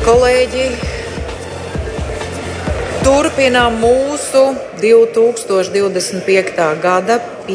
Kolēģi, turpinām mūsu 2025. gada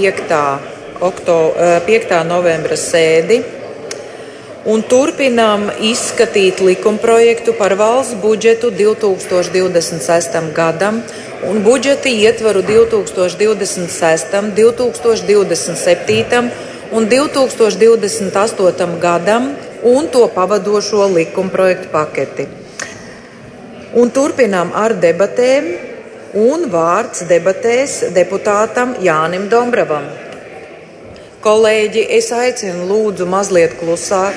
5. novembra sēdi un turpinām izskatīt likumprojektu par valsts budžetu 2026. gadam un budžeta ietvaru 2026., 2027. un 2028. gadam un to pavadošo likumprojektu paketi. Un turpinām ar debatēm, un vārds debatēs deputātam Jānim Dombravam. Kolēģi, es aicinu lūdzu mazliet klusāk.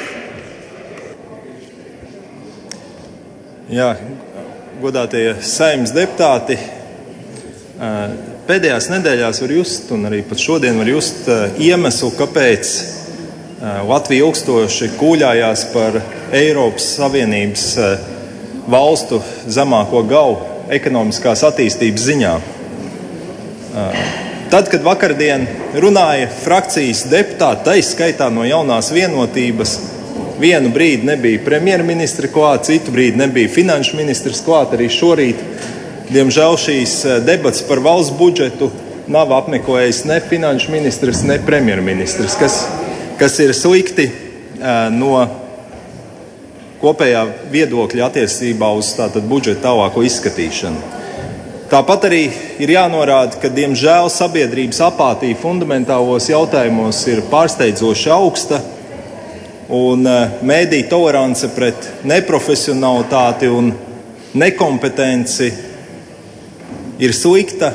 Jā, godātie Saeimas deputāti, pēdējās nedēļās var just, un arī pat šodien var just iemeslu, kāpēc Latvija ilgstoši kūļājās par Eiropas Savienības valstu zemāko galu ekonomiskās attīstības ziņā. Tad, kad vakardien runāja frakcijas deputāti, tai skaitā no Jaunās vienotības, vienu brīdi nebija premjerministra klāt, citu brīdi nebija finanšu ministrs klāt, arī šorīt, diemžēl šīs debats par valsts budžetu nav apmeklējis ne finanšu ministrs, ne premjerministrs, kas ir slikti no kopējā viedokļa attiecībā uz tātad budžeta tālāko izskatīšanu. Tāpat arī ir jānorāda, ka diemžēl sabiedrības apātija fundamentālos jautājumos ir pārsteidzoši augsta un mēdīju tolerance pret neprofesionalitāti un nekompetenci ir slikta,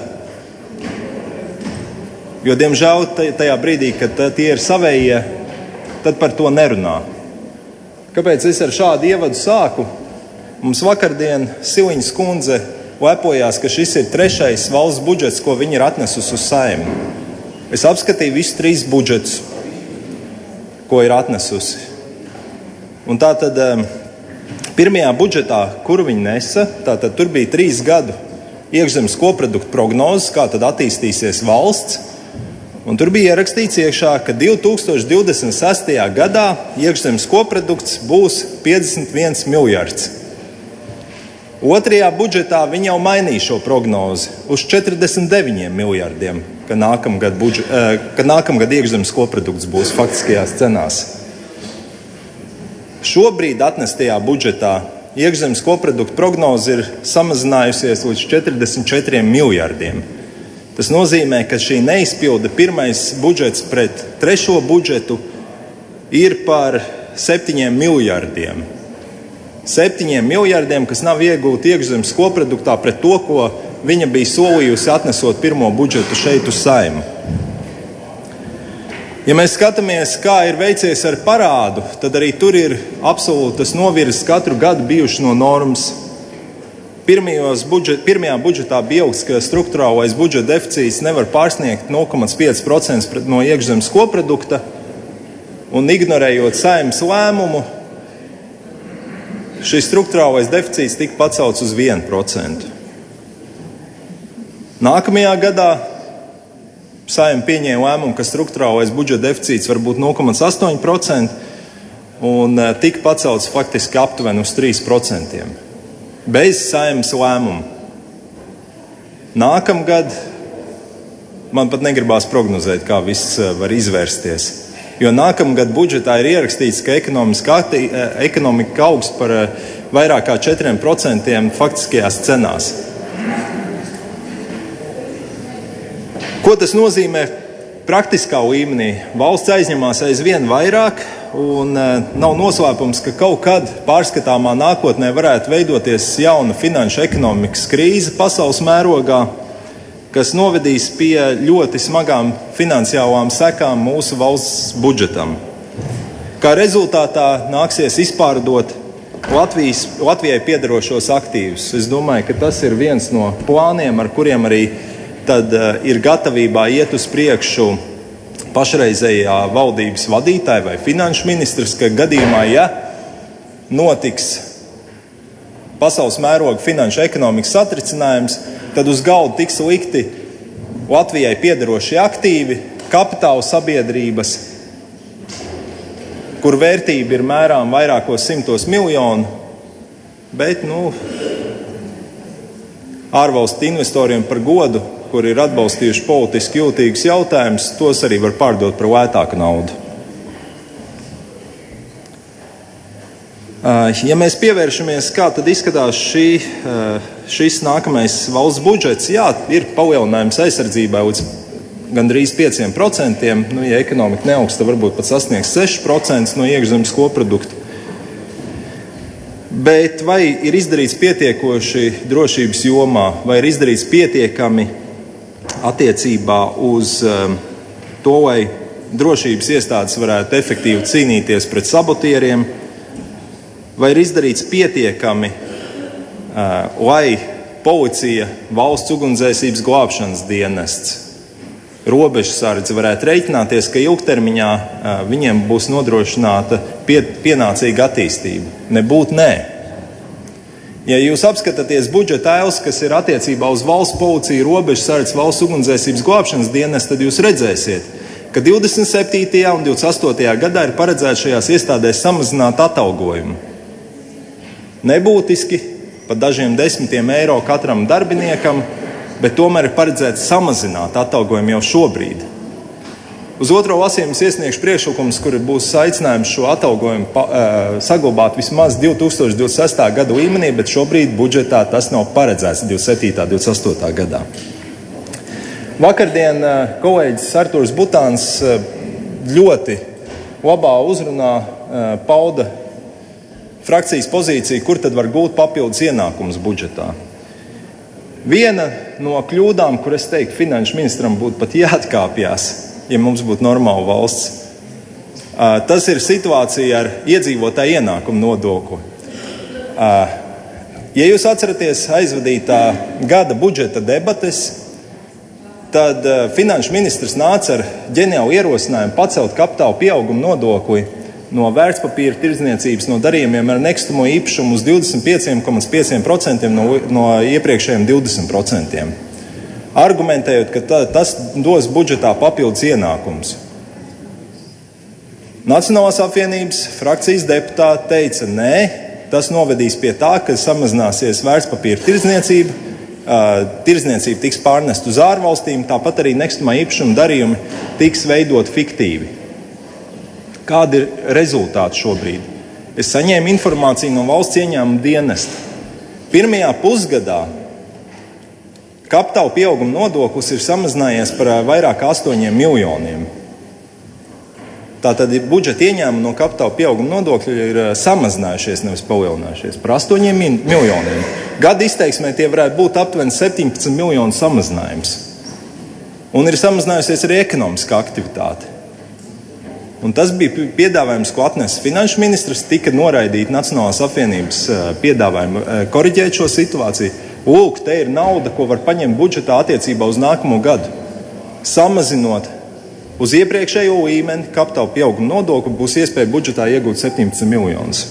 jo, diemžēl, tajā brīdī, kad tie ir savējie, tad par to nerunā. Kāpēc es ar šādu ievadu sāku? Mums vakardien Siliņas kundze lepojās, ka šis ir 3. valsts budžets, ko viņa ir atnesusi uz Saeimu. Es apskatīju visus 3 budžetus, ko ir atnesusi. Un tātad pirmajā budžetā, kuru viņa nesa, tātad tur bija 3 gadu iekšzemes koprodukta prognozes, kā tad attīstīsies valsts. Un tur bija ierakstīts iekšā, ka 2026. gadā iekšzemes koprodukts būs 51 miljards. Otrajā budžetā viņi jau mainīja šo prognozi uz 49 miljardiem, ka nākamgad iekšzemes koprodukts būs faktiskajās cenās. Šobrīd atnestajā budžetā iekšzemes koprodukta prognoze ir samazinājusies līdz 44 miljardiem. Tas nozīmē, ka šī neizpilda pirmais budžets pret 3. budžetu ir par 7 miljardiem. 7 miljardiem, kas nav iegūti iekšzemes koproduktā pret to, ko viņa bija solījusi atnesot pirmo budžetu šeit uz Saeimu. Ja mēs skatāmies, kā ir veicies ar parādu, tad arī tur ir absolūtas novirzes katru gadu bijuši no normas. Pirmajā budžetā bija ilgs, ka struktūrālais budžeta deficīts nevar pārsniegt 0,5% no iekšzemes koprodukta, un ignorējot Saeimas lēmumu, šis struktūrālais deficīts tika pacelts uz 1%. Nākamajā gadā Saeima pieņēma lēmumu, ka struktūrālais budžeta deficīts var būt 0,8% un tika pacelts faktiski aptuveni uz 3%. Bez Saeimas lēmumu. Nākamgad man pat negribās prognozēt, kā viss var izvērsties. Jo nākamgad budžetā ir ierakstīts, ka ekonomika augs par vairāk kā 4% faktiskajās cenās. Ko tas nozīmē praktiskā līmenī? Valsts aizņemās aizvien vairāk, un nav noslēpums, ka kaut kad pārskatāmā nākotnē varētu veidoties jauna finanšu ekonomikas krīze pasaules mērogā, kas novedīs pie ļoti smagām finansiālām sekām mūsu valsts budžetam. Kā rezultātā nāksies izpārdot Latvijai piederošos aktīvus. Es domāju, ka tas ir viens no plāniem, ar kuriem arī tad ir gatavībā iet uz priekšu pašreizējā valdības vadītāja vai finanšu ministrs, ka gadījumā, ja notiks pasaules mēroga finanšu ekonomikas satricinājums, tad uz galda tiks likti Latvijai piederošie aktīvi, kapitāla sabiedrības, kur vērtība ir mērām vairākos 100 miljonu, bet ārvalstu investoriem par godu, kur ir atbalstījuši politiski jūtīgus jautājumus, tos arī var pārdot par lētāku naudu. Ja mēs pievēršamies, kā tad izskatās šis nākamais valsts budžets, jā, ir palielinājums aizsardzībai līdz gandrīz 5%, ja ekonomika neaugs, tad varbūt pat sasniegs 6% no iekšzemes koprodukta. Bet vai ir izdarīts pietiekoši drošības jomā, vai ir izdarīts pietiekami attiecībā uz to, lai drošības iestādes varētu efektīvi cīnīties pret sabotieriem, vai ir izdarīts pietiekami, lai policija, valsts ugunsdzēsības glābšanas dienests, robežsardze varētu rēķināties, ka ilgtermiņā viņiem būs nodrošināta pienācīga attīstība? Nebūtu nē. Ja jūs apskatāties budžeta ailes, kas ir attiecībā uz valsts policiju, robežsardzi, valsts ugunsdzēsības glābšanas dienestu, tad jūs redzēsiet, ka 27. un 28. gadā ir paredzēts šajās iestādēs samazināt atalgojumu. Nebūtiski, pat dažiem desmitiem eiro katram darbiniekam, bet tomēr ir paredzēts samazināt atalgojumu jau šobrīd. Uz otro lasījumu iesniegšu priekšlikumus, kur būs aicinājums šo atalgojumu saglabāt vismaz 2026. gada līmenī, bet šobrīd budžetā tas nav paredzēts 27. un 28. gadā. Vakardien kolēģis Artūrs Butāns ļoti labā uzrunā pauda frakcijas pozīciju, kur tad var gūt papildus ienākumus budžetā. Viena no kļūdām, kur es teiktu, finanšu ministram būtu pat jāatkāpjas, ja mums būtu normāla valsts, tas ir situācija ar iedzīvotāju ienākumu nodokli. Ja jūs atceraties aizvadītā gada budžeta debates, tad finanšu ministrs nāca ar ģeniālu ierosinājumu pacelt kapitāla pieauguma nodokli no vērtspapīra tirdzniecības, no darījumiem ar nekustamo īpašumu uz 25,5% no iepriekšējiem 20%. Argumentējot, ka tas dos budžetā papildus ienākumus. Nacionālās apvienības frakcijas deputāti teica, nē, tas novedīs pie tā, ka samazināsies vērtspapīra tirdzniecība, tirdzniecība tiks pārnest uz ārvalstīm, tāpat arī nekustamā īpašuma darījumi tiks veidot fiktīvi. Kādi ir rezultāti šobrīd? Es saņēmu informāciju no valsts ieņēmuma dienesta. Pirmajā pusgadā kapitāla pieauguma nodoklis ir samazinājies par vairāk kā 8 miljoniem. Tātad budžeta ieņēmumi no kapitāla pieauguma nodokļa ir samazinājušies, nevis palielinājušies par 8 miljoniem. Gada izteiksmē tie varētu būt aptuveni 17 miljonu samazinājums. Un ir samazinājusies arī ekonomiskā aktivitāte. Un tas bija piedāvājums, ko atnesa finanšu ministrs, tika noraidīta Nacionālās apvienības piedāvājumu koriģēt šo situāciju. Lūk, te ir nauda, ko var paņemt budžetā attiecībā uz nākamo gadu. Samazinot uz iepriekšējo līmeni kapitāla pieauguma nodokli, būs iespēja budžetā iegūt 17 miljonus.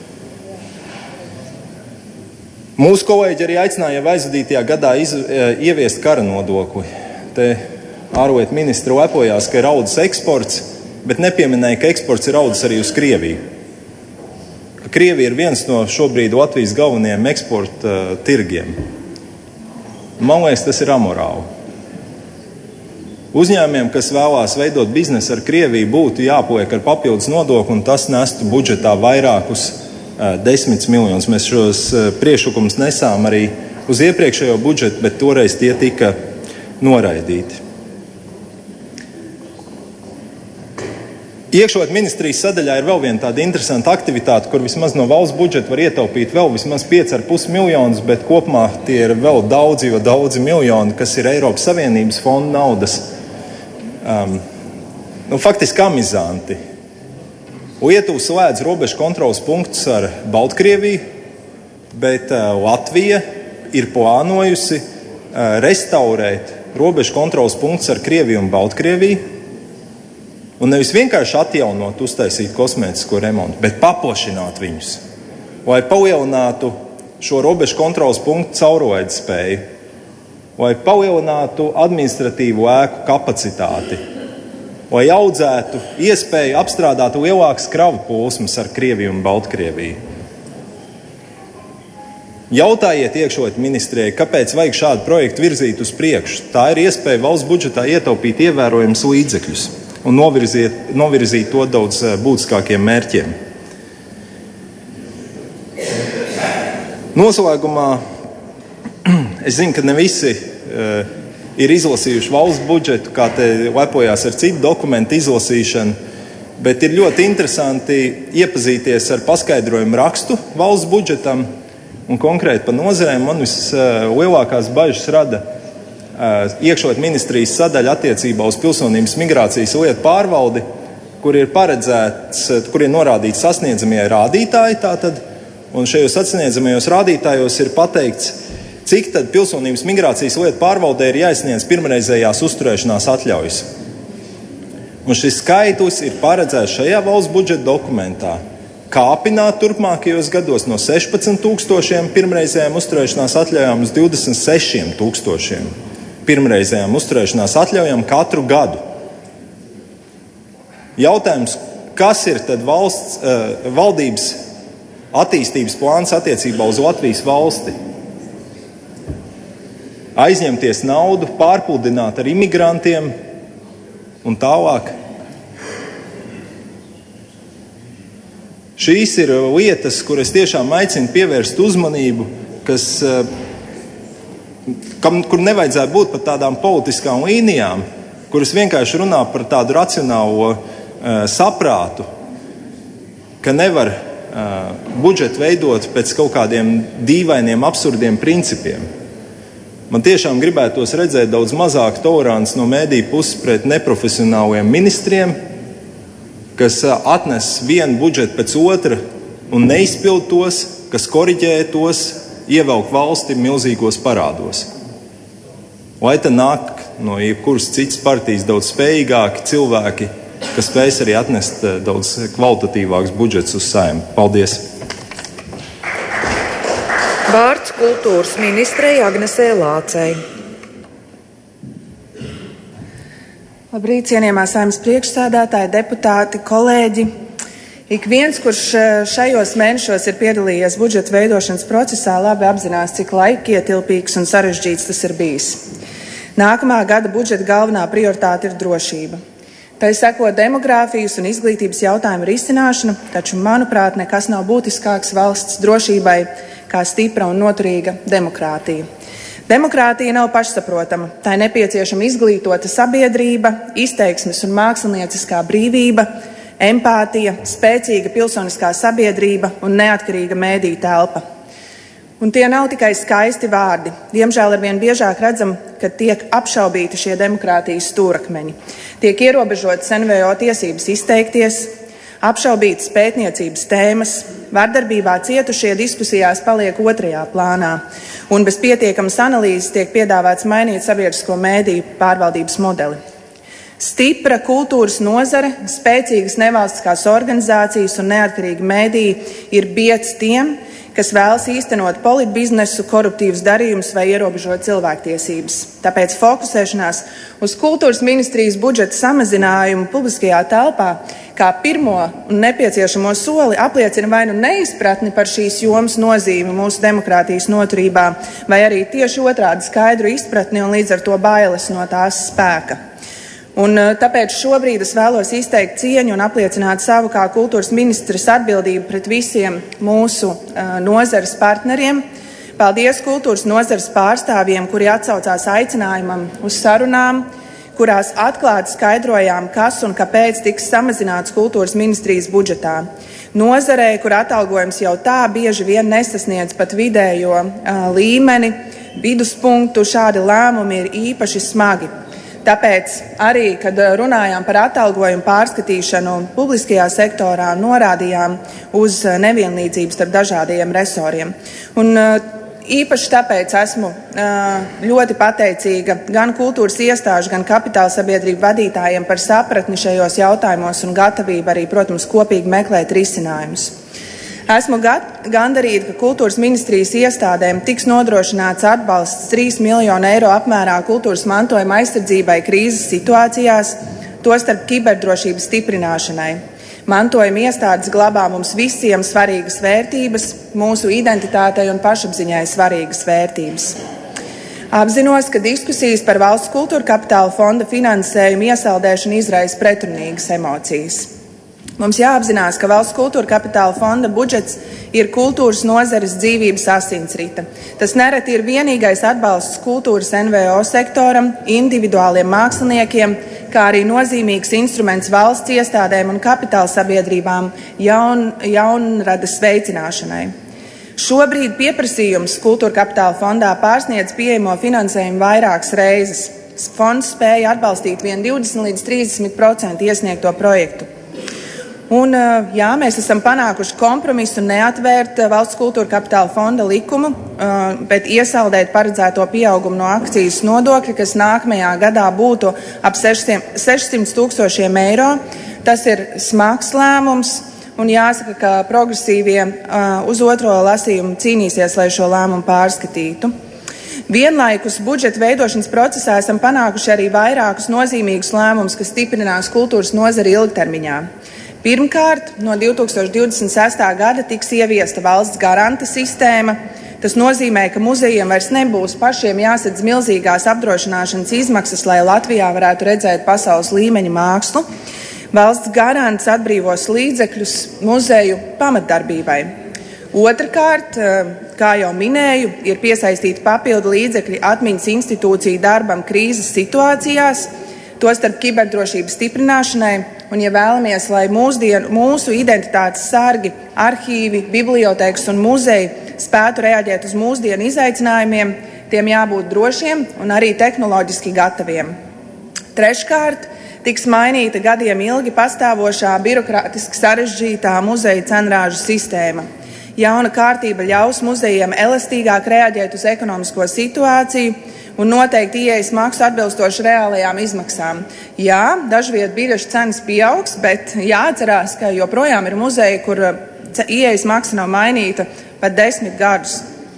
Mūsu kolēģi arī aicināja jau aizvadītajā gadā ieviest kara nodokli. Te ārlietu ministri lepojās, ka ir audzis eksports, bet nepieminēja, ka eksports ir audzis arī uz Krieviju. Krievija ir viens no šobrīd Latvijas galvenajiem eksporta tirgiem. Man liekas, tas ir amorāli. Uzņēmumiem, kas vēlās veidot biznesu ar Krieviju, būtu jāpliek ar papildus nodokli, un tas nestu budžetā vairākus 10 miljonus. Mēs šos priekšlikumus nesām arī uz iepriekšējo budžetu, bet toreiz tie tika noraidīti. Iekšlietu ministrijas sadaļā ir vēl viena tāda interesanta aktivitāte, kur vismaz no valsts budžeta var ietaupīt vēl vismaz 5,5 miljonus, bet kopumā tie ir vēl daudzi miljoni, kas ir Eiropas Savienības fonda naudas. Faktiski amizanti. Lietuva slēdz robežu kontrolas punktus ar Baltkrieviju, bet Latvija ir plānojusi restaurēt robežu kontrolas punktus ar Krieviju un Baltkrieviju. Un nevis vienkārši atjaunot, uztaisīt kosmētisko remontu, bet paplašināt viņus, lai palielinātu šo robežu kontrolas punktu caurlaides spēju, lai palielinātu administratīvu ēku kapacitāti, lai audzētu iespēju apstrādāt lielākas kravu plūsmas ar Krieviju un Baltkrieviju. Jautājiet iekšlietu ministrijai, kāpēc vajag šādu projektu virzīt uz priekšu. Tā ir iespēja valsts budžetā ietaupīt ievērojamus līdzekļus un novirzīt to daudz būtiskākiem mērķiem. Noslēgumā es zinu, ka ne visi ir izlasījuši valsts budžetu, kā te lepojās ar citu dokumentu izlasīšanu, bet ir ļoti interesanti iepazīties ar paskaidrojumu rakstu valsts budžetam un konkrēti par nozarēm. Man vislielākās bažas rada iekšlietu ministrijas sadaļa attiecībā uz pilsonības migrācijas lietu pārvaldi, kur ir norādīts sasniedzamie rādītāji tātad, un šajos sasniedzamajos rādītājos ir pateikts, cik tad pilsonības migrācijas lietu pārvaldē ir jāizsniedz pirmreizējās uzturēšanās atļaujas. Un šis skaitlis ir paredzēts šajā valsts budžeta dokumentā kāpināt turpmākajos gados no 16,000 pirmreizējām uzturēšanās atļaujām uz 26,000 pirmreizējām uzturēšanās atļaujām katru gadu. Jautājums, kas ir tad valdības attīstības plāns attiecībā uz Latvijas valsti? Aizņemties naudu, pārpludināt ar imigrantiem un tālāk. Šīs ir lietas, kuras tiešām aicinu pievērst uzmanību, kur nevajadzētu būt par tādām politiskām līnijām, kuras vienkārši runā par tādu racionālo saprātu, ka nevar budžetu veidot pēc kaut kādiem dīvainiem, absurdiem principiem. Man tiešām gribētos redzēt daudz mazāk tolerants no mēdīju puses pret neprofesionāliem ministriem, kas atnes vienu budžetu pēc otra un neizpild tos, kas koriģē tos, ievelk valsti milzīgos parādos. Lai te nāk no jebkuras citas partijas daudz spējīgāki cilvēki, kas spējas arī atnest daudz kvalitatīvāks budžets uz Saeimu. Paldies! Vārds kultūras ministrei Agnesei Lācei. Labrīt, cienījamā Saeimas priekšsēdētāji, deputāti, kolēģi. Ik viens, kurš šajos mēnešos ir piedalījies budžeta veidošanas procesā, labi apzinās, cik laikietilpīgs un sarežģīts tas ir bijis. Nākamā gada budžeta galvenā prioritāte ir drošība. Tai seko demogrāfijas un izglītības jautājumu risināšana, taču, manuprāt, nekas nav būtiskāks valsts drošībai kā stipra un noturīga demokrātija. Demokrātija nav pašsaprotama. Tai nepieciešama izglītota sabiedrība, izteiksmes un mākslinieciskā brīvība, empātija, spēcīga pilsoniskā sabiedrība un neatkarīga mēdīju telpa. Un tie nav tikai skaisti vārdi. Diemžēl arvien biežāk redzam, ka tiek apšaubīti šie demokrātijas stūrakmeņi. Tiek ierobežotas NVO tiesības izteikties, apšaubītas pētniecības tēmas, vardarbībā cietušie diskusijās paliek otrajā plānā, un bez pietiekamas analīzes tiek piedāvāts mainīt sabiedrisko mēdīju pārvaldības modeli. Stipra kultūras nozare, spēcīgas nevalstiskās organizācijas un neatkarīgi mēdīji ir biedz tiem, kas vēlas īstenot politbiznesu, koruptīvus darījumus vai ierobežot cilvēktiesības. Tāpēc fokusēšanās uz kultūras ministrijas budžeta samazinājumu publiskajā telpā kā pirmo un nepieciešamo soli apliecina vai nu neizpratni par šīs jomas nozīmi mūsu demokrātijas noturībā, vai arī tieši otrādi skaidru izpratni un līdz ar to bailes no tās spēka. Un tāpēc šobrīd es vēlos izteikt cieņu un apliecināt savu kā kultūras ministres atbildību pret visiem mūsu nozares partneriem. Paldies kultūras nozares pārstāvjiem, kuri atsaucās aicinājumam uz sarunām, kurās atklāti skaidrojām, kas un kāpēc tiks samazināts kultūras ministrijas budžetā. Nozarē, kur atalgojums jau tā bieži vien nesasniedz pat vidējo līmeni, viduspunktu, šādi lēmumi ir īpaši smagi. Tāpēc arī, kad runājām par atalgojumu pārskatīšanu publiskajā sektorā, norādījām uz nevienlīdzību starp dažādiem resoriem. Un īpaši tāpēc esmu ļoti pateicīga gan kultūras iestāžu, gan kapitāla sabiedrību vadītājiem par sapratni šajos jautājumos un gatavību arī, protams, kopīgi meklēt risinājumus. Esmu gandarīta, ka kultūras ministrijas iestādēm tiks nodrošināts atbalsts 3 miljonu eiro apmērā kultūras mantojuma aizsardzībai krīzes situācijās, tostarp kiberdrošības stiprināšanai. Mantojuma iestādes glabā mums visiem svarīgas vērtības, mūsu identitātei un pašapziņai svarīgas vērtības. Apzinos, ka diskusijas par Valsts kultūra kapitāla fonda finansējumu iesaldēšanu izraisa pretrunīgas emocijas. Mums jāapzinās, ka Valsts kultūra kapitāla fonda budžets ir kultūras nozares dzīvības asinsrite. Tas nereti ir vienīgais atbalsts kultūras NVO sektoram, individuāliem māksliniekiem, kā arī nozīmīgs instruments valsts iestādēm un kapitāla sabiedrībām jaunradas veicināšanai. Šobrīd pieprasījums kultūra kapitāla fondā pārsniedz pieejamo finansējumu vairākas reizes. Fonds spēja atbalstīt vien 20 līdz 30% iesniegto projektu. Un, mēs esam panākuši kompromisu neatvērt Valsts kultūra kapitāla fonda likumu, bet iesaldēt paredzēto pieaugumu no akcijas nodokļa, kas nākamajā gadā būtu ap 600,000 eiro. Tas ir smags lēmums, un jāsaka, ka progresīvie uz otro lasījumu cīnīsies, lai šo lēmumu pārskatītu. Vienlaikus budžeta veidošanas procesā esam panākuši arī vairākus nozīmīgus lēmumus, kas stiprinās kultūras nozari ilgtermiņā. Pirmkārt, no 2026. gada tiks ieviesta valsts garanta sistēma. Tas nozīmē, ka muzejiem vairs nebūs pašiem jāsedz milzīgās apdrošināšanas izmaksas, lai Latvijā varētu redzēt pasaules līmeņa mākslu. Valsts garants atbrīvos līdzekļus muzeju pamatdarbībai. Otrakārt, kā jau minēju, ir piesaistīti papildu līdzekļi atmiņas institūciju darbam krīzes situācijās, tostarp kiberdrošības stiprināšanai, un, ja vēlamies, lai mūsu identitātes sargi, arhīvi, bibliotēkas un muzeji spētu reaģēt uz mūsdienu izaicinājumiem, tiem jābūt drošiem un arī tehnoloģiski gataviem. Treškārt, tiks mainīta gadiem ilgi pastāvošā birokrātiski sarežģītā muzeja cenrāžu sistēma. Jauna kārtība ļaus muzejiem elastīgāk reaģēt uz ekonomisko situāciju un noteikti ieejas maksu atbilstoši reālajām izmaksām. Jā, dažviet biļešu cenas pieaugs, bet jāatcerās, ka joprojām ir muzeji, kur ieejas maksa nav mainīta pat 10 gadus.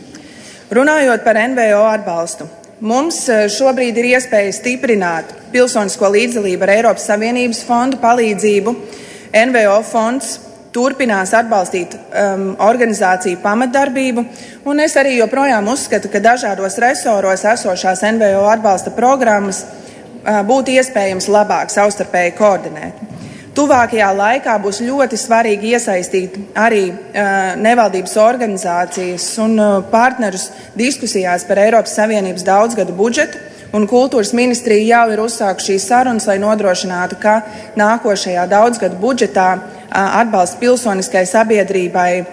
Runājot par NVO atbalstu, mums šobrīd ir iespēja stiprināt pilsonisko līdzdalību ar Eiropas Savienības fondu palīdzību. NVO fonds turpinās atbalstīt organizāciju pamatdarbību, un es arī joprojām uzskatu, ka dažādos resoros esošās NVO atbalsta programmas būtu iespējams labāk savstarpēji koordinēt. Tuvākajā laikā būs ļoti svarīgi iesaistīt arī nevaldības organizācijas un partnerus diskusijās par Eiropas Savienības daudzgadu budžetu, un kultūras ministrija jau ir uzsākusi šīs sarunas, lai nodrošinātu, ka nākošajā daudzgadu budžetā atbalsts pilsoniskai sabiedrībai,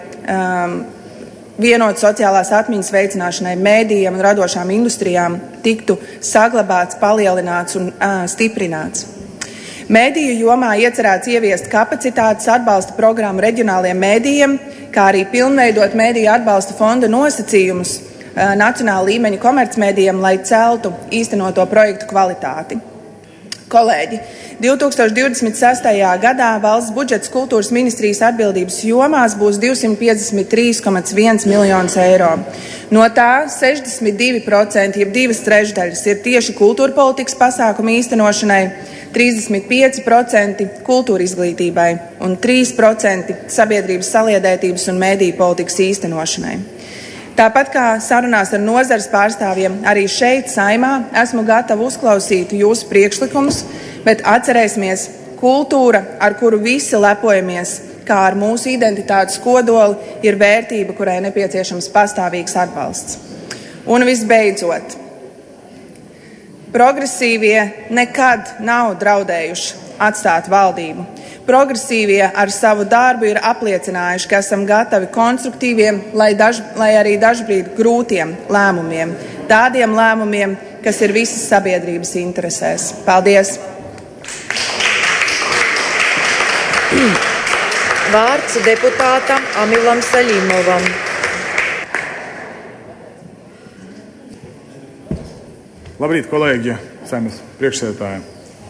vienot sociālās atmiņas veicināšanai, mēdījiem un radošām industrijām tiktu saglabāts, palielināts un stiprināts. Mēdīju jomā iecerēts ieviest kapacitātes atbalsta programmu reģionāliem mēdījiem, kā arī pilnveidot mēdīju atbalsta fonda nosacījumus nacionāla līmeņa komercmēdījiem, lai celtu īstenoto projektu kvalitāti. Kolēģi, 2026. gadā valsts budžets kultūras ministrijas atbildības jomās būs 253,1 miljonus eiro. No tā 62%, jeb 2/3 ir tieši kultūra politikas pasākumu īstenošanai, 35% kultūra izglītībai un 3% sabiedrības saliedētības un mediju politikas īstenošanai. Tāpat kā sarunās ar nozares pārstāvjiem, arī šeit, Saimā, esmu gatava uzklausīt jūsu priekšlikumus, bet atcerēsimies, kultūra, ar kuru visi lepojamies, kā ar mūsu identitātes kodoli, ir vērtība, kurai nepieciešams pastāvīgs atbalsts. Un visbeidzot, progresīvie nekad nav draudējuši atstāt valdību. Progresīvie ar savu darbu ir apliecinājuši, ka esam gatavi konstruktīviem, lai arī dažbrīd grūtiem lēmumiem. Tādiem lēmumiem, kas ir visas sabiedrības interesēs. Paldies! Vārds deputātam Amilam Saļimovam. Labrīt, kolēģi, Saeimas priekšsēdētāji.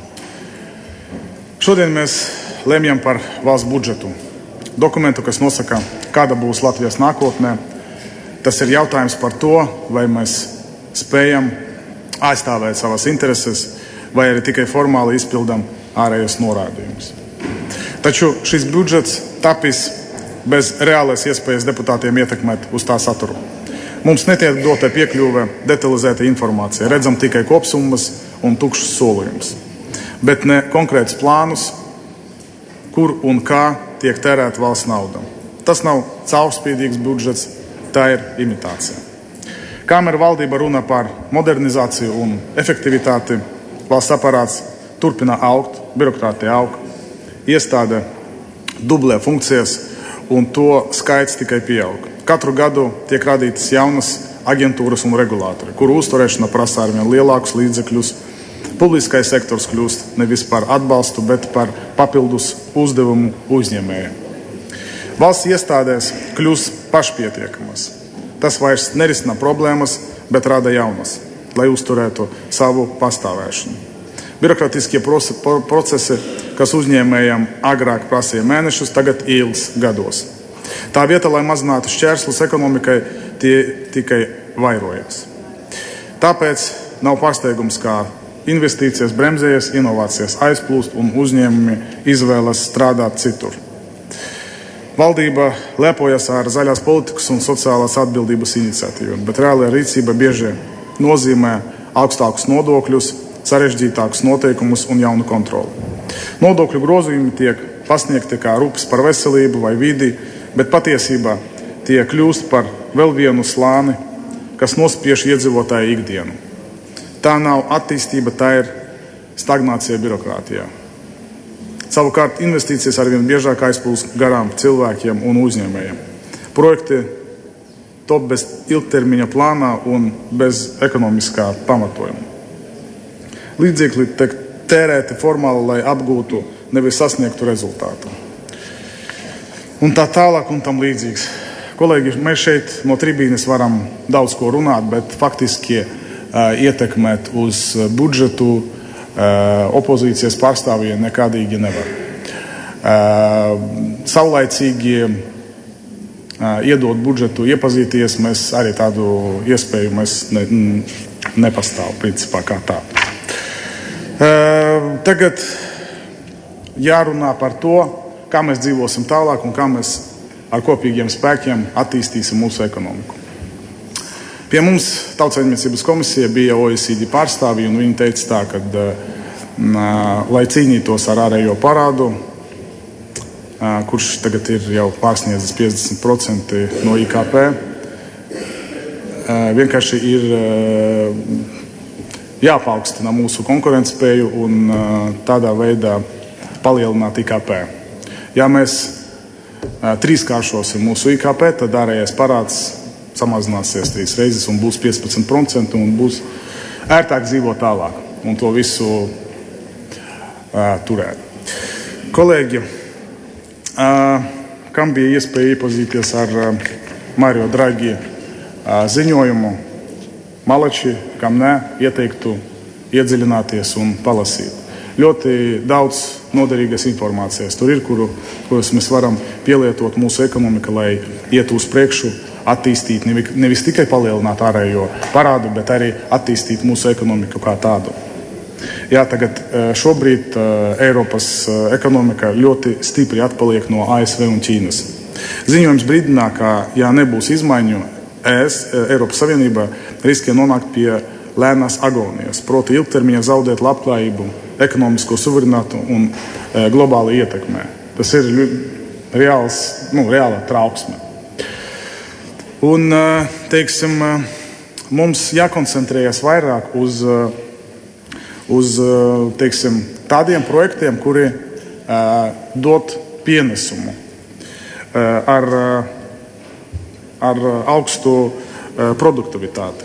Šodien mēs lemjam par valsts budžetu. Dokumentu, kas nosaka, kāda būs Latvijas nākotnē. Tas ir jautājums par to, vai mēs spējam aizstāvēt savas intereses, vai arī tikai formāli izpildam ārējos norādījumus. Taču šis budžets tapis bez reālais iespējas deputātiem ietekmēt uz tā saturu. Mums netiek dota piekļuve detalizētai informācijai, redzam tikai kopsummas un tukšus solījumus, bet ne konkrētus plānus, kur un kā tiek tērēta valsts nauda. Tas nav caurspīdīgs budžets, tā ir imitācija. Kamēr valdība runā par modernizāciju un efektivitāti, valsts aparāts turpina augt, birokrātija aug, iestāde dublē funkcijas un to skaits tikai pieaug. Katru gadu tiek radītas jaunas aģentūras un regulātori, kuru uzturēšana prasa arvien lielākus līdzekļus. Publiskais sektors kļūst nevis par atbalstu, bet par papildus uzdevumu uzņēmējiem. Valsts iestādēs kļūst pašpietiekamas. Tas vairs nerisina problēmas, bet rada jaunas, lai uzturētu savu pastāvēšanu. Birokratiskie procesi, kas uzņēmējiem agrāk prasīja mēnešus, tagad ilgs gados. Tā vieta, lai mazinātu šķērslus ekonomikai, tie tikai vairojas. Tāpēc nav pārsteigums, kā investīcijas bremzējas, inovācijas aizplūst un uzņēmumi izvēlas strādāt citur. Valdība lepojas ar zaļās politikas un sociālās atbildības iniciatīvām, bet reālajā rīcība bieži nozīmē augstākus nodokļus, sarežģītākus noteikumus un jaunu kontroli. Nodokļu grozījumi tiek pasniegti kā rūpes par veselību vai vidi, bet patiesībā tie kļūst par vēl vienu slāni, kas nospiež iedzīvotāju ikdienu. Tā nav attīstība, tā ir stagnācija birokrātijā. Savukārt investīcijas arvien biežāk aizplūst garām cilvēkiem un uzņēmējiem. Projekti top bez ilgtermiņa plānā un bez ekonomiskā pamatojuma. Līdzekļi tiek tērēti formāli, lai apgūtu, nevis sasniegtu rezultātu. Un tā tālāk un tam līdzīgs. Kolēģi, mēs šeit no tribīnes varam daudz ko runāt, bet faktiski ietekmēt uz budžetu opozīcijas pārstāvjiem nekādīgi nevar. Saulaicīgi iedot budžetu, iepazīties, mēs arī tādu iespēju nepastāv principā kā tā. Tagad jārunā par to, kā mēs dzīvosim tālāk un kā mēs ar kopīgiem spēkiem attīstīsim mūsu ekonomiku. Pie mums Tautsaimniecības komisija bija OECD pārstāvji, un viņi teica tā, ka, lai cīnītos ar ārējo parādu, kurš tagad ir jau pārsniedzis 50% no IKP, vienkārši ir jāpaukstina mūsu konkurentspēju un tādā veidā palielināt IKP. Ja mēs trīskāršosim mūsu IKP, tad ārējais parāds samazināsies 3 reizes un būs 15% un būs ērtāk dzīvot tālāk un to visu turēt. Kolēģi, kam bija iespēja iepazīties ar Mario Draghi ziņojumu, malači, kam ne, ieteiktu iedziļināties un palasīt. Ļoti daudz noderīgas informācijas tur ir, kuras mēs varam pielietot mūsu ekonomika, lai iet uz priekšu, attīstīt, nevis tikai palielināt ārējo parādu, bet arī attīstīt mūsu ekonomiku kā tādu. Jā, tagad šobrīd Eiropas ekonomika ļoti stipri atpaliek no ASV un Ķīnas. Ziņojums brīdinā, ka, ja nebūs izmaiņu, Eiropas Savienība riskē nonākt pie lēnās agonijas, proti ilgtermiņā zaudēt labklājību, ekonomisko suverenitāti un globāli ietekmē. Tas ir reāla trauksme. Un, teiksim, mums jākoncentrējas vairāk uz teiksim, tādiem projektiem, kuri dot pienesumu ar augstu produktivitāti.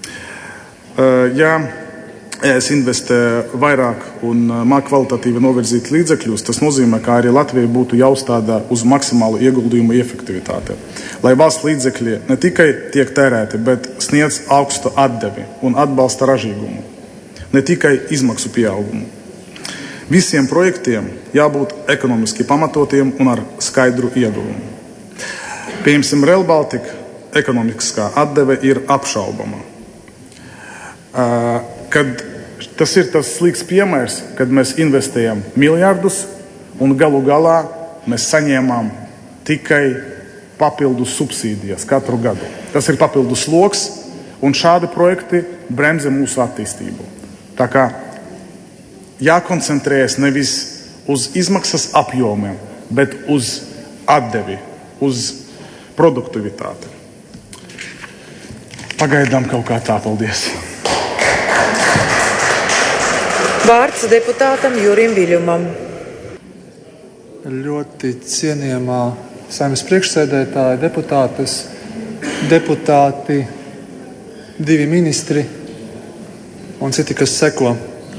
Ja es investē vairāk un māk kvalitatīvi novirzīt līdzekļus, tas nozīmē, ka arī Latvija būtu jāuzstāda uz maksimālu ieguldījumu efektivitāti. Lai valsts līdzekļi ne tikai tiek tērēti, bet sniedz augstu atdevi un atbalsta ražīgumu, ne tikai izmaksu pieaugumu. Visiem projektiem jābūt ekonomiski pamatotiem un ar skaidru ieguvumu. Piemēram, Rail Baltica ekonomiskā atdeve ir apšaubama. Kad tas ir tas slikts piemērs, kad mēs investējam miljardus un galu galā mēs saņēmām tikai papildus subsīdijas katru gadu. Tas ir papildus sloks, un šādi projekti bremzē mūsu attīstību. Tā kā jākoncentrējas nevis uz izmaksas apjomiem, bet uz atdevi, uz produktivitāti. Pagaidām kaut kā tā, paldies. Vārds deputātam Jurim Viļņumam. Ļoti cienījamā Saeimas priekšsēdētāja, deputāti, 2 ministri un citi, kas seko.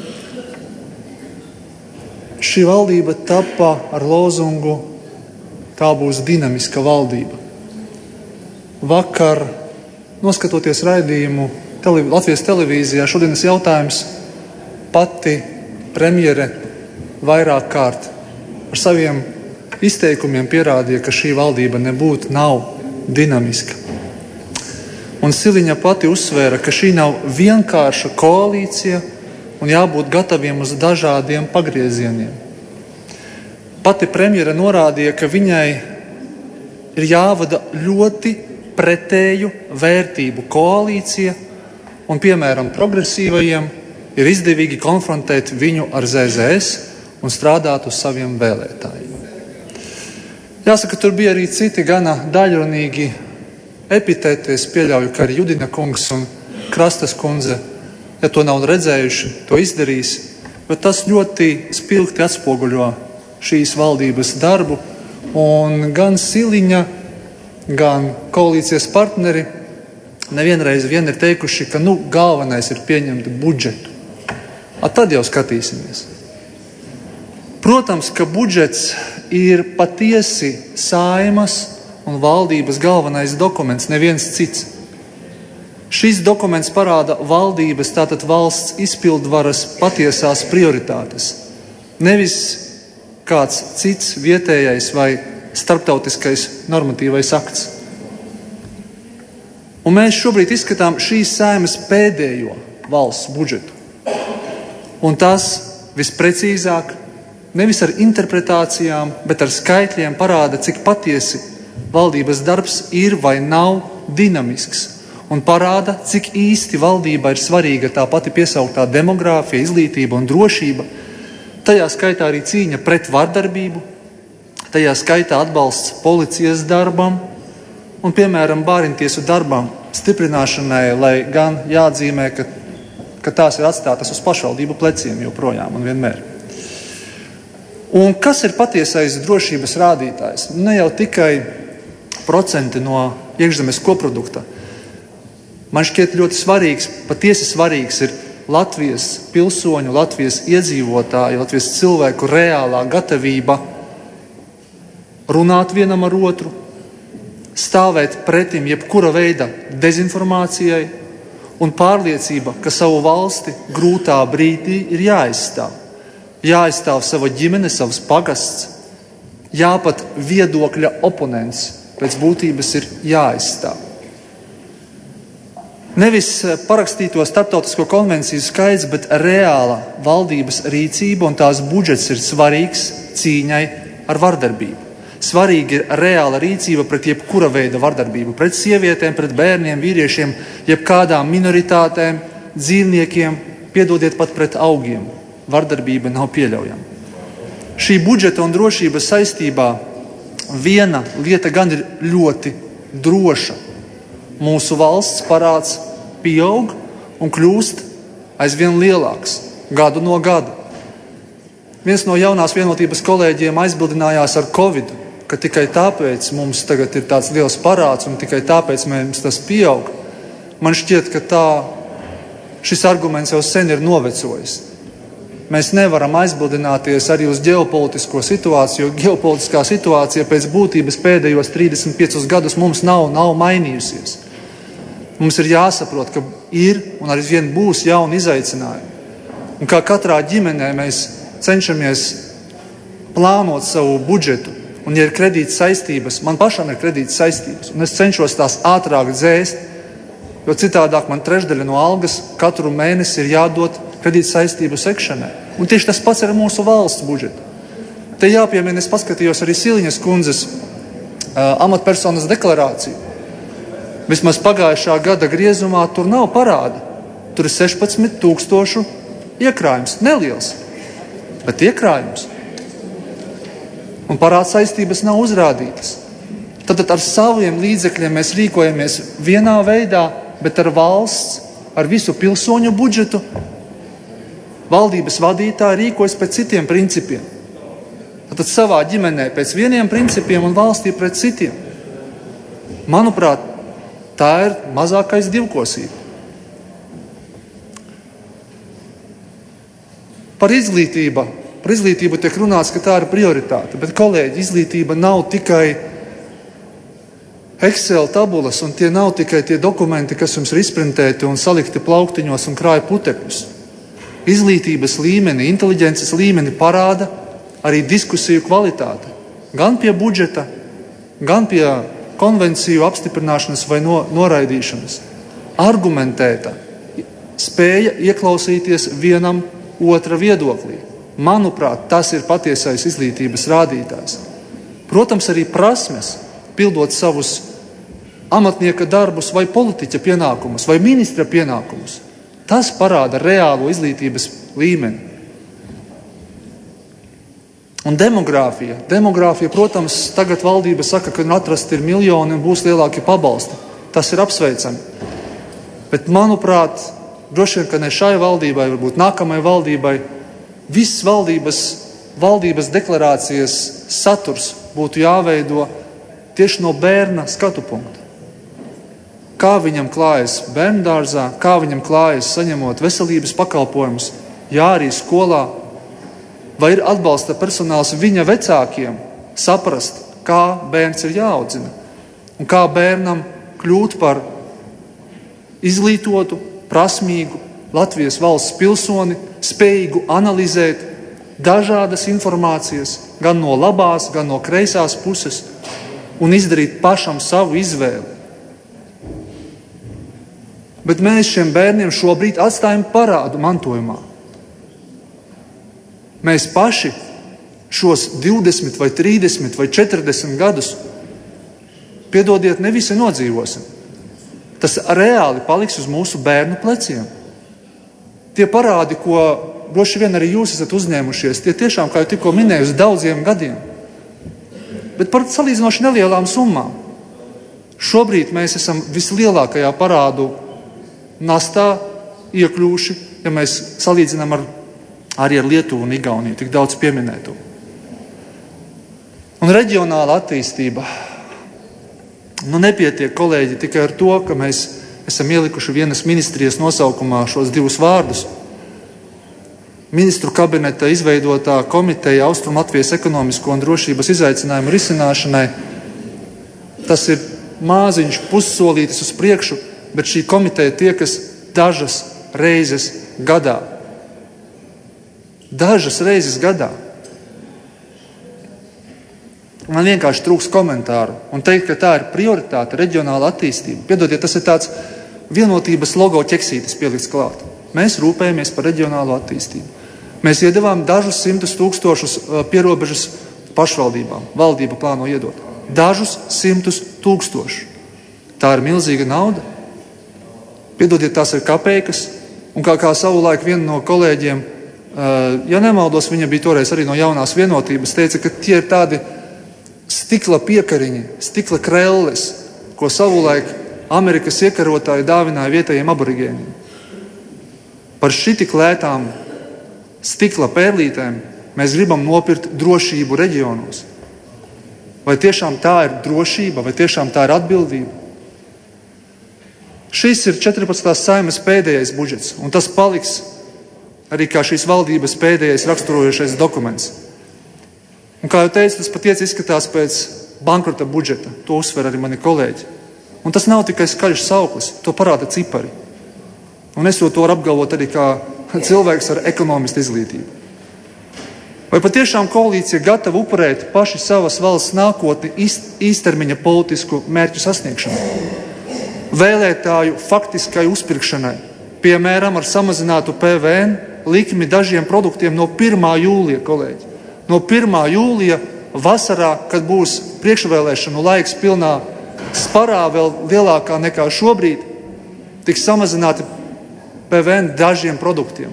Šī valdība tapa ar lozungu "Tā būs dinamiska valdība". Vakar, noskatoties raidījumu Latvijas televīzijā, šodienas jautājums, pati premjere vairāk kārt ar saviem izteikumiem pierādīja, ka šī valdība nav dinamiska. Un Siliņa pati uzsvēra, ka šī nav vienkārša koalīcija un jābūt gataviem uz dažādiem pagriezieniem. Pati premjera norādīja, ka viņai ir jāvada ļoti pretēju vērtību koalīcija un, piemēram, progresīvajiem ir izdevīgi konfrontēt viņu ar ZZS un strādāt uz saviem vēlētājiem. Jāsaka, tur bija arī citi gana daļrunīgi epitēti. Es pieļauju, ka arī Judina kungs un Krastas kundze, ja to nav redzējuši, to izdarīs, bet tas ļoti spilgti atspoguļo šīs valdības darbu, un gan Siliņa, gan koalīcijas partneri nevienreiz ir teikuši, ka galvenais ir pieņemt budžetu. Tad jau skatīsimies. Protams, ka budžets ir patiesi Saeimas un valdības galvenais dokuments, neviens cits. Šis dokuments parāda valdības, tātad valsts izpildvaras patiesās prioritātes. Nevis kāds cits vietējais vai starptautiskais normatīvais akts. Un mēs šobrīd izskatām šīs Saeimas pēdējo valsts budžetu. Un tas visprecīzāk, nevis ar interpretācijām, bet ar skaitļiem parāda, cik patiesi valdības darbs ir vai nav dinamisks, un parāda, cik īsti valdībā ir svarīga tā pati piesauktā demogrāfija, izglītība un drošība, tajā skaitā arī cīņa pret vardarbību, tajā skaitā atbalsts policijas darbam un, piemēram, bāriņtiesu darbam stiprināšanai, lai gan jāatzīmē, ka tās ir atstātas uz pašvaldību pleciem joprojām un vienmēr. Un kas ir patiesais drošības rādītājs? Ne jau tikai procenti no iekšzemes koprodukta. Man šķiet ļoti svarīgs, patiesi svarīgs ir Latvijas pilsoņu, Latvijas iedzīvotāju, Latvijas cilvēku reālā gatavība runāt vienam ar otru, stāvēt pretim jebkura veida dezinformācijai un pārliecība, ka savu valsti grūtā brīdī ir jāaizstāv. Jāaizstāv sava ģimene, savs pagasts, jāpat viedokļa oponents pēc būtības ir jāaizstāv. Nevis parakstīto starptautisko konvenciju skaits, bet reāla valdības rīcība un tās budžets ir svarīgs cīņai ar vardarbību. Svarīgi ir reāla rīcība pret jebkura veida vardarbību, pret sievietēm, pret bērniem, vīriešiem, jebkādām minoritātēm, dzīvniekiem, piedodiet pat pret augiem. Vardarbība nav pieļaujama. Šī budžeta un drošības saistībā viena lieta gan ir ļoti droša. Mūsu valsts parāds pieaug un kļūst aizvien lielāks gadu no gada. Viens no jaunās vienotības kolēģiem aizbildinājās ar Covid, ka tikai tāpēc mums tagad ir tāds liels parāds un tikai tāpēc mums tas pieaug. Man šķiet, ka šis arguments jau sen ir novecojis. Mēs nevaram aizbildināties arī uz ģeopolitisko situāciju, jo ģeopolitiskā situācija pēc būtības pēdējos 35 gadus mums nav mainījusies. Mums ir jāsaprot, ka ir un arī vien būs jauni izaicinājumi. Un kā katrā ģimenē mēs cenšamies plānot savu budžetu, un ja ir kredīta saistības, man pašam ir kredīta saistības, un es cenšos tās ātrāk dzēst, jo citādāk man trešdaļa no algas katru mēnesi ir jādod kredīta saistību sekšanai. Un tieši tas pats ir mūsu valsts budžetu. Te jāpiemina, es paskatījos arī Siliņas kundzes amatpersonas deklarāciju. Vismaz pagājušā gada griezumā tur nav parāda. Tur ir 16,000 iekrājums. Neliels, bet iekrājums. Un parāds saistības nav uzrādītas. Tad ar saviem līdzekļiem mēs rīkojamies vienā veidā, bet ar valsts, ar visu pilsoņu budžetu, valdības vadītāji rīkojas pēc citiem principiem. Tad savā ģimenē pēc vieniem principiem un valstī pret citiem. Manuprāt, tā ir mazākais divkosība. Par izglītību tiek runāts, ka tā ir prioritāte, bet, kolēģi, izglītība nav tikai Excel tabulas, un tie nav tikai tie dokumenti, kas jums ir izprintēti un salikti plauktiņos un krāja putekļus. Izglītības līmeni, inteliģences līmeni parāda arī diskusiju kvalitāte. Gan pie budžeta, gan pie konvenciju apstiprināšanas vai noraidīšanas. Argumentēta, spēja ieklausīties vienam otra viedoklī. Manuprāt, tas ir patiesais izglītības rādītājs. Protams, arī prasmes, pildot savus amatnieka darbus vai politiķa pienākumus vai ministra pienākumus. Tas parāda reālo izglītības līmeni. Un demogrāfija. Demogrāfija, protams, tagad valdība saka, ka atrast ir miljoni un būs lielāki pabalsti. Tas ir apsveicami. Bet, manuprāt, droši vien, ka ne šai valdībai, varbūt nākamai valdībai, viss valdības deklarācijas saturs būtu jāveido tieši no bērna skatu punkta. Kā viņam klājas bērndārzā, kā viņam klājas saņemot veselības pakalpojumus, arī skolā, vai ir atbalsta personāls viņa vecākiem saprast, kā bērns ir jāaudzina un kā bērnam kļūt par izglītotu, prasmīgu Latvijas valsts pilsoni, spējīgu analizēt dažādas informācijas, gan no labās, gan no kreisās puses, un izdarīt pašam savu izvēli. Bet mēs šiem bērniem šobrīd atstājam parādu mantojumā. Mēs paši šos 20 vai 30 vai 40 gadus, piedodiet, ne visi nodzīvosim. Tas reāli paliks uz mūsu bērnu pleciem. Tie parādi, ko droši vien arī jūs esat uzņēmušies, tie tiešām, kā jau tikko minēju, uz daudziem gadiem. Bet par salīdzinoši nelielām summām. Šobrīd mēs esam vislielākajā parādu nastā iekļūši, ja mēs salīdzinām arī ar Lietuvu un Igauniju, tik daudz pieminēto. Un reģionāla attīstība. Nepietiek, kolēģi, tikai ar to, ka mēs esam ielikuši vienas ministrijas nosaukumā šos divus vārdus. Ministru kabineta izveidotā komiteja Austrumlatvijas ekonomisko un drošības izaicinājumu risināšanai. Tas ir māziņš pussolītis uz priekšu, bet šī komiteja tiekas dažas reizes gadā. Dažas reizes gadā. Man vienkārši trūks komentāru un teikt, ka tā ir prioritāte, reģionāla attīstība. Piedodiet, tas ir tāds vienotības logo ķeksītis pielikts klāt. Mēs rūpējamies par reģionālo attīstību. Mēs iedevām dažus 100 000 pierobežas pašvaldībām. Valdība plāno iedot. Dažus 100 000. Tā ir milzīga nauda. Piedodiet, tās ir kapeikas. Un kā savulaik viena no kolēģiem, ja nemaldos, viņa bija toreiz arī no jaunās vienotības, teica, ka tie ir tādi stikla piekariņi, stikla krelles, ko savulaik Amerikas iekarotāji dāvināja vietējiem aborigēniem. Par šitik lētām stikla pērlītēm mēs gribam nopirkt drošību reģionos. Vai tiešām tā ir drošība, vai tiešām tā ir atbildība? Šis ir 14. Saeimas pēdējais budžets, un tas paliks arī kā šīs valdības pēdējais raksturojošais dokuments. Un, kā jau teicu, tas patiesi izskatās pēc bankrota budžeta. To uzsver arī mani kolēģi. Un tas nav tikai skaļš sauklis, to parāda cipari. Un es to varu apgalvot arī kā cilvēks ar ekonomistu izglītību. Vai patiešām koalīcija gatava upurēt paši savas valsts nākotni īstermiņa politisku mērķu sasniegšanai? Vēlētāju faktiskai uzpirkšanai, piemēram, ar samazinātu PVN likmi dažiem produktiem no 1. jūlija, kolēģi. no 1. jūlija vasarā, kad būs priekšvēlēšanu laiks pilnā sparā, vēl lielākā nekā šobrīd, tiks samazināti PVN dažiem produktiem.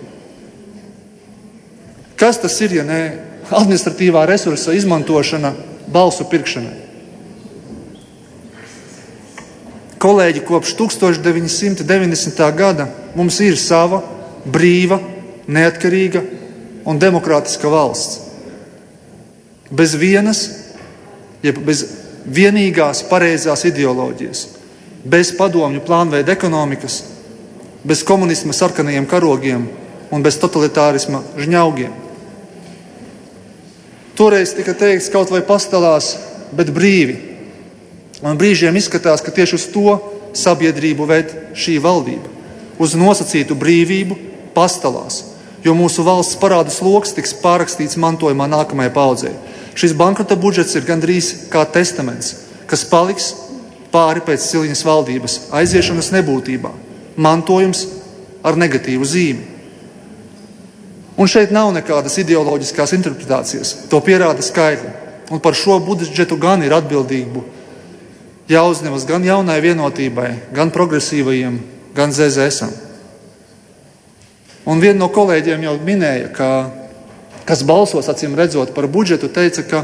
Kas tas ir, ja ne administratīvā resursa izmantošana balsu pirkšanai? Kolēģi, kopš 1990. gada mums ir sava brīva, neatkarīga un demokrātiska valsts. Bez vienas, jeb bez vienīgās pareizās ideoloģijas, bez padomju plānveida ekonomikas, bez komunisma sarkanajiem karogiem un bez totalitārisma žņaugiem. Toreiz tika teikts kaut vai pastalās, bet brīvi. Un brīžiem izskatās, ka tieši uz to sabiedrību ved šī valdība. Uz nosacītu brīvību pastalās, jo mūsu valsts parādu sloks tiks pārrakstīts mantojumā nākamajai paudzei. Šis bankrota budžets ir gandrīz kā testaments, kas paliks pāri pēc Siliņas valdības aiziešanas nebūtībā. Mantojums ar negatīvu zīmi. Un šeit nav nekādas ideoloģiskās interpretācijas. To pierāda skaitļi. Un par šo budžetu gan ir atbildību jāuzņemas gan jaunai vienotībai, gan progresīvajiem, gan ZZS-am. Un viena no kolēģiem jau minēja, kas balsos acīm redzot par budžetu, teica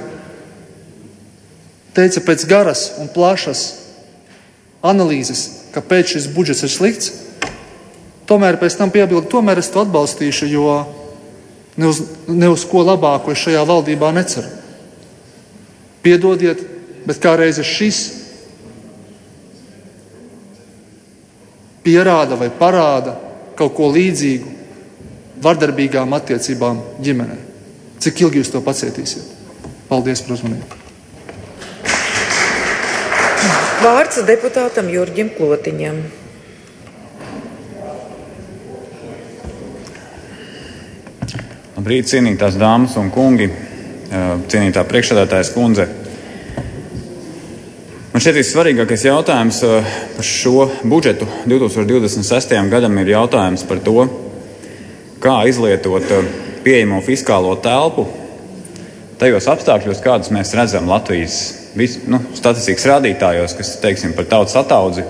pēc garas un plašas analīzes, kāpēc šis budžets ir slikts. Tomēr pēc tam piebildu, tomēr es to atbalstīšu, jo ne uz ko labāko es šajā valdībā neceru. Piedodiet, bet kā reizes šis pierāda vai parāda kaut ko līdzīgu vardarbīgām attiecībām ģimenē. Cik ilgi jūs to pacietīsiet? Paldies par uzmanību. Vārds deputātam Jurģim Klotiņam. Labrīt, cienītās dāmas un kungi, cienītā priekšsēdētājas kundze. Man šķiet vissvarīgākais jautājums par šo budžetu 2026. gadam ir jautājums par to, kā izlietot pieejamo fiskālo telpu tajos apstākļos, kādus mēs redzam Latvijas statistikas rādītājos, kas, teiksim, par tautas ataudzi.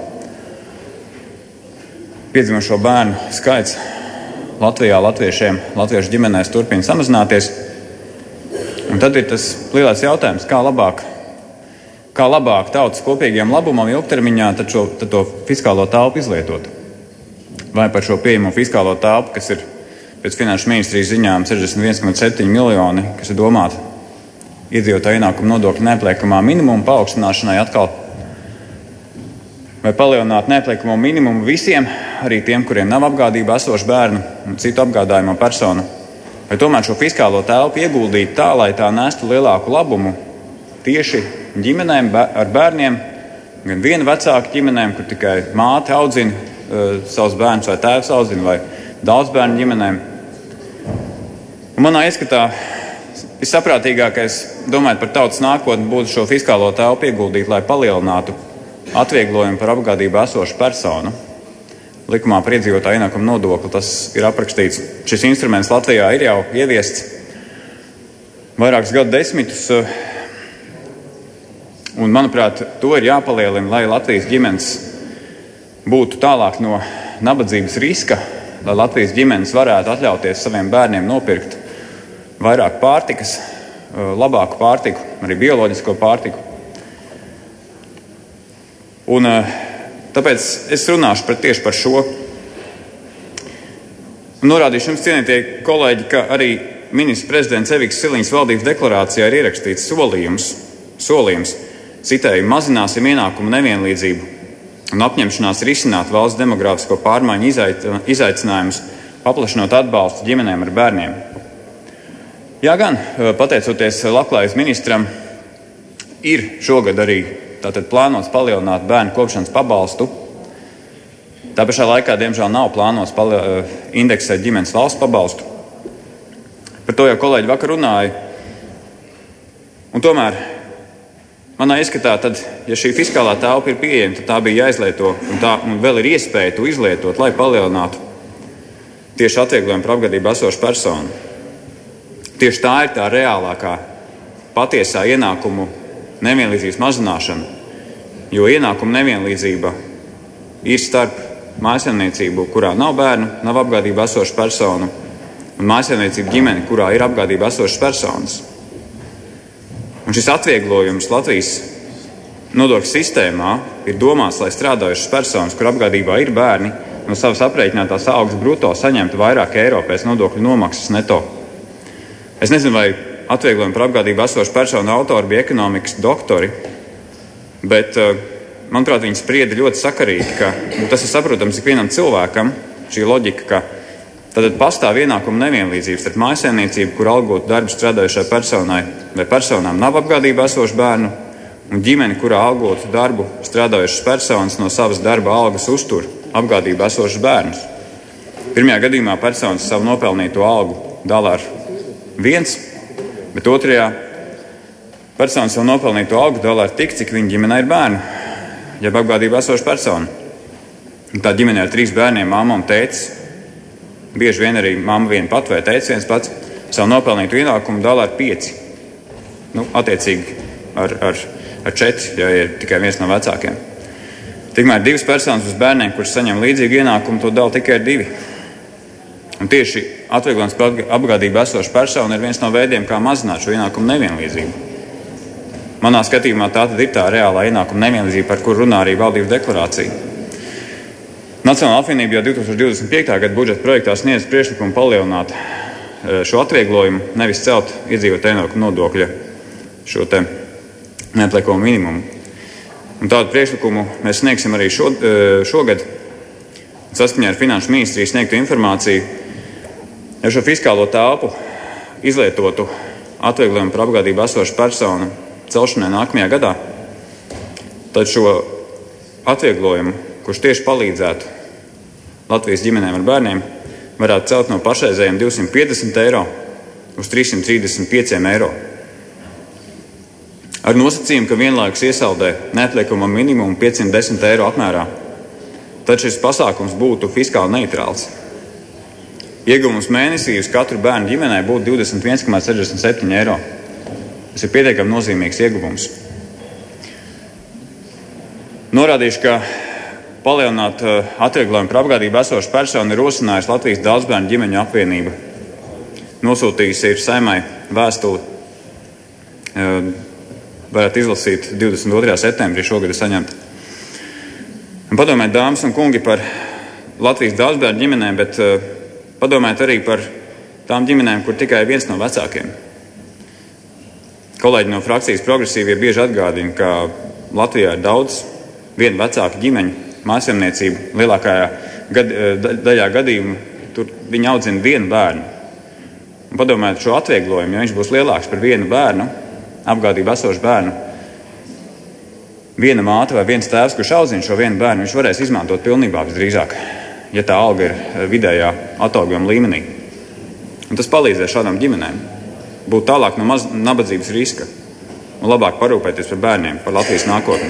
Piedzimušo bērnu skaits Latvijā latviešu ģimenēs turpina samazināties. Un tad ir tas lielais jautājums, kā labāk tautas kopīgiem labumam ilgtermiņā tad to fiskālo telpu izlietot. Vai par šo pieejamo fiskālo telpu, kas ir pēc finanšu ministrijas ziņām 61,7 miljoni, kas ir domāti iedzīvotāju ienākumu nodokļu neapliekamā minimuma paaugstināšanai atkal, vai palielināt neapliekamo minimumu visiem, arī tiem, kuriem nav apgādībā esoši bērni un citu apgādājumu personu, vai tomēr šo fiskālo telpu ieguldīt tā, lai tā nestu lielāku labumu tieši ģimenēm ar bērniem, gan vienu vecāku ģimenēm, kur tikai māte audzina savus bērnus vai tēvs audzina, vai daudz bērnu ģimenēm. Un manā ieskatā vissaprātīgākais, domājot par tautas nākotni, būtu šo fiskālo telpu ieguldīt, lai palielinātu atvieglojumu par apgādību esošu personu. Likumā par iedzīvotāju ienākumu nodokli tas ir aprakstīts. Šis instruments Latvijā ir jau ieviests vairākus gadu desmitus, un, manuprāt, to ir jāpalielina, lai Latvijas ģimenes būtu tālāk no nabadzības riska, lai Latvijas ģimenes varētu atļauties saviem bērniem nopirkt vairāk pārtikas, labāku pārtiku, arī bioloģisko pārtiku. Un tāpēc es runāšu tieši par šo. Norādīšu jums, cienītie kolēģi, ka arī ministrs prezidents Eviks Siliņas valdības deklarācijā ir ierakstīts solījums, citēju, mazināsim ienākumu nevienlīdzību un apņemšanās risināt valsts demogrāfisko pārmaiņu izaicinājumus, paplašinot atbalstu ģimenēm ar bērniem. Jā, gan, pateicoties labklājības ministram, ir šogad arī tātad plānots palielināt bērnu kopšanas pabalstu. Tā pašā laikā, diemžēl, nav plānots indeksēt ģimenes valsts pabalstu. Par to jau kolēģi vakar runāja. Un tomēr, manā ieskatā, tad, ja šī fiskālā telpa ir pieejama, tad tā bija jāizlieto, un vēl ir iespēja to izlietot, lai palielinātu tieši atvieglojumu par apgādību esošu personu. tieši tā ir tā reālākā, patiesā ienākumu nevienlīdzības mazināšana, jo ienākumu nevienlīdzība ir starp mājsaimniecību, kurā nav bērnu, nav apgādībā esošu personu, un mājsaimniecību ģimeni, kurā ir apgādībā esošas personas. Un šis atvieglojums Latvijas nodokļu sistēmā ir domāts, lai strādājušas personas, kur apgādībā ir bērni, no savas aprēķinātās algas bruto saņemtu vairāk eiro pēc nodokļu nomaksas neto. Es nezinu, vai atvieglojumu par apgādību esošu personu autori bija ekonomikas doktori, bet, manuprāt, viņi sprieda ļoti sakarīgi, ka tas ir saprotams ikvienam cilvēkam, šī loģika, ka tad pastāv ienākuma nevienlīdzības starp mājsaimniecību, kur algotu darbu strādājušai personai vai personām nav apgādībā esošu bērnu, un ģimeni, kurā algotu darbu strādājušas personas no savas darba algas uztur apgādībā esošus bērnus. Pirmajā gadījumā personas savu nopelnīto algu dala ar 1, bet otrajā personas savu nopelnīto algu dala ar tik, cik viņa ģimenē ir bērnu, jeb apgādībā esoša persona. Un tā ģimenē ar 3 bērniem, mamma un tētis, bieži vien arī mamma viena pat vai tētis viens pats, savu nopelnītu ienākumu dala ar 5. Attiecīgi ar 4, ja ir tikai viens no vecākiem. Tikmēr 2 personas uz bērniem, kurš saņem līdzīgu ienākumu, to dala tikai ar 2. Un tieši atvieglojums par apgādību esošu personu ir viens no veidiem, kā mazināt šo ienākumu nevienlīdzību. Manā skatījumā tā tad ir tā reālā ienākuma nevienlīdzība, par kur runā arī valdības deklarācija. Nacionālā apvienība jau 2025. Gada budžeta projektā sniedz priekšlikumu palielināt šo atvieglojumu, nevis celt iedzīvotāju ienākumu nodokļa šo te neapliekamo minimumu. Un tādu priekšlikumu mēs sniegsim arī šogad. Saskaņā ar Finanšu ministrijas sniegtu informāciju, ja šo fiskālo telpu izlietotu atvieglojumu par apgādību esošu personu celšanai nākamajā gadā, tad šo atvieglojumu, kurš tieši palīdzētu Latvijas ģimenēm ar bērniem, varētu celt no pašreizējiem 250 eiro uz 335 eiro. Ar nosacījumu, ka vienlaikus iesaldē neapliekamo minimumu 510 eiro apmērā, tad šis pasākums būtu fiskāli neitrāls. Ieguvums mēnesī uz katru bērnu ģimenē būtu 21,67 eiro. Tas ir pietiekami nozīmīgs ieguvums. Norādīšu, ka palielināt atvieglojumu par apgādību esošu personu ir rosinājusi Latvijas daudzbērnu ģimeņu apvienība. Nosūtījusi ir Saeimai vēstuli, varētu izlasīt 22. septembrī šogad saņemt. Padomājiet, dāmas un kungi, par Latvijas daudzbērnu ģimenēm, bet padomājiet arī par tām ģimenēm, kur tikai viens no vecākiem. Kolēģi no frakcijas progresīvie bieži atgādina, ka Latvijā ir daudz vienu vecāku ģimeņu, mājsaimniecību. Lielākajā daļā gadījumu tur viņi audzina vienu bērnu. Un padomājiet šo atvieglojumu, ja viņš būs lielāks par vienu bērnu, apgādību esošu bērnu, viena māte vai viens tēvs, kurš audzina šo vienu bērnu, viņš varēs izmantot pilnībā visdrīzāk, ja tā alga ir vidējā atalgojuma līmenī. Un tas palīdzēs šādām ģimenēm būt tālāk no nabadzības riska un labāk parūpēties par bērniem, par Latvijas nākotni.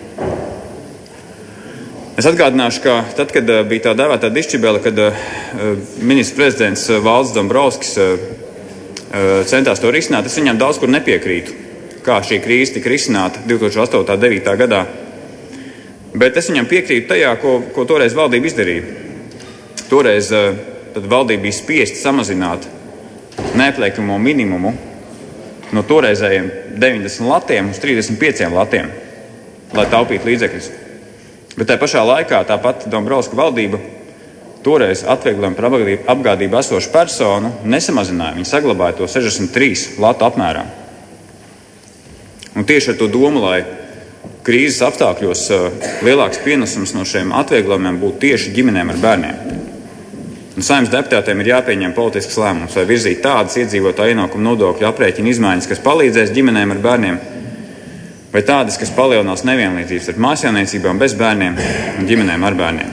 Es atgādināšu, ka tad, kad bija tā dēvētā dišķibele, kad ministrs prezidents Valdis Dombrovskis centās to risināt, es viņam daudz kur nepiekrītu, kā šī krīze tika risināta 2008. 2009. gadā. Bet es viņam piekrītu tajā, ko toreiz valdība izdarīja. Toreiz tad valdība bija spiesta samazināt neapliekamo minimumu no toreizējiem 90 latiem uz 35 latiem, lai taupītu līdzekļus. Bet tajā pašā laikā tāpat Dombrovska valdība toreiz atvieglojumu par apgādību esošu personu nesamazināja. Viņi saglabāja to 63 latu apmērā. Un tieši ar to domu, lai krīzes apstākļos lielāks pienesums no šiem atvieglojumiem būtu tieši ģimenēm ar bērniem. Un Saeimas deputātiem ir jāpieņem politisks lēmums, vai virzīt tādas iedzīvotāju ienākumu nodokļu aprēķina izmaiņas, kas palīdzēs ģimenēm ar bērniem, vai tādas, kas palielinās nevienlīdzības ar mājsaimniecībām bez bērniem un ģimenēm ar bērniem.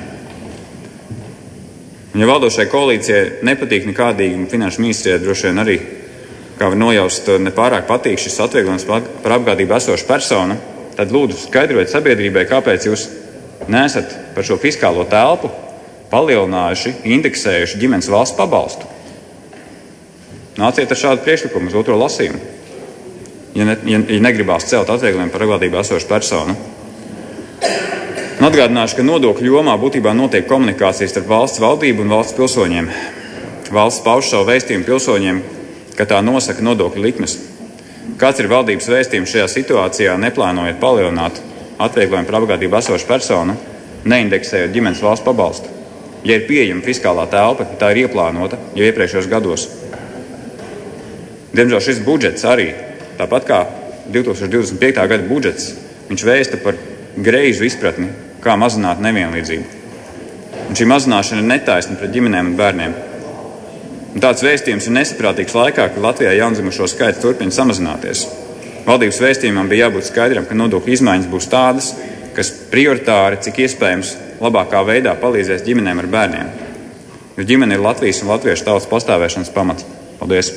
Un ja valdošai koalīcijai nepatīk nekādīgi, Finanšu ministrijai droši vien arī, kā var nojaust, nepārāk patīk šis atvieglojums par apgādību esošu personu, tad lūdzu skaidrojiet sabiedrībai, kāpēc jūs neesat par šo fiskālo telpu palielinājuši, indeksējuši ģimenes valsts pabalstu. Nāciet ar šādu priekšlikumu uz otro lasījumu, ja negribās celt atvieglojumu par pašvaldībā esošu personu. Un atgādināšu, ka nodokļu jomā būtībā notiek komunikācijas starp valsts valdību un valsts pilsoņiem. Valsts pauž savu vēstījumu pilsoņiem, ka tā nosaka nodokļu likmes. Kāds ir valdības vēstījums šajā situācijā, neplānojot palielināt atvieglojumu par apgādību esošu personu, neindeksējot ģimenes valsts pabalstu? Ja ir pieejama fiskālā telpa, tā ir ieplānota jau iepriekšējos gados. Diemžēl šis budžets arī, tāpat kā 2025. gada budžets, viņš vēsta par greizu izpratni, kā mazināt nevienlīdzību. Un šī mazināšana ir netaisna pret ģimenēm un bērniem. Un tāds vēstījums ir nesaprātīgs laikā, kad Latvijā jaundzimušo skaits turpina samazināties. Valdības vēstījumam bija jābūt skaidram, ka nodokļu izmaiņas būs tādas, kas prioritāri, cik iespējams, labākā veidā palīdzēs ģimenēm ar bērniem. Jo ģimene ir Latvijas un latviešu tautas pastāvēšanas pamats. Paldies!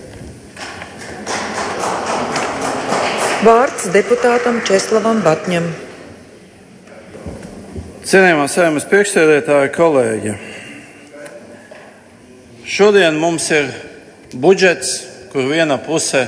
Vārds deputātam Česlavam Batņam. Cienījamā Saeimas priekšsēdētāja, kolēģi, šodien mums ir budžets, kur viena puse,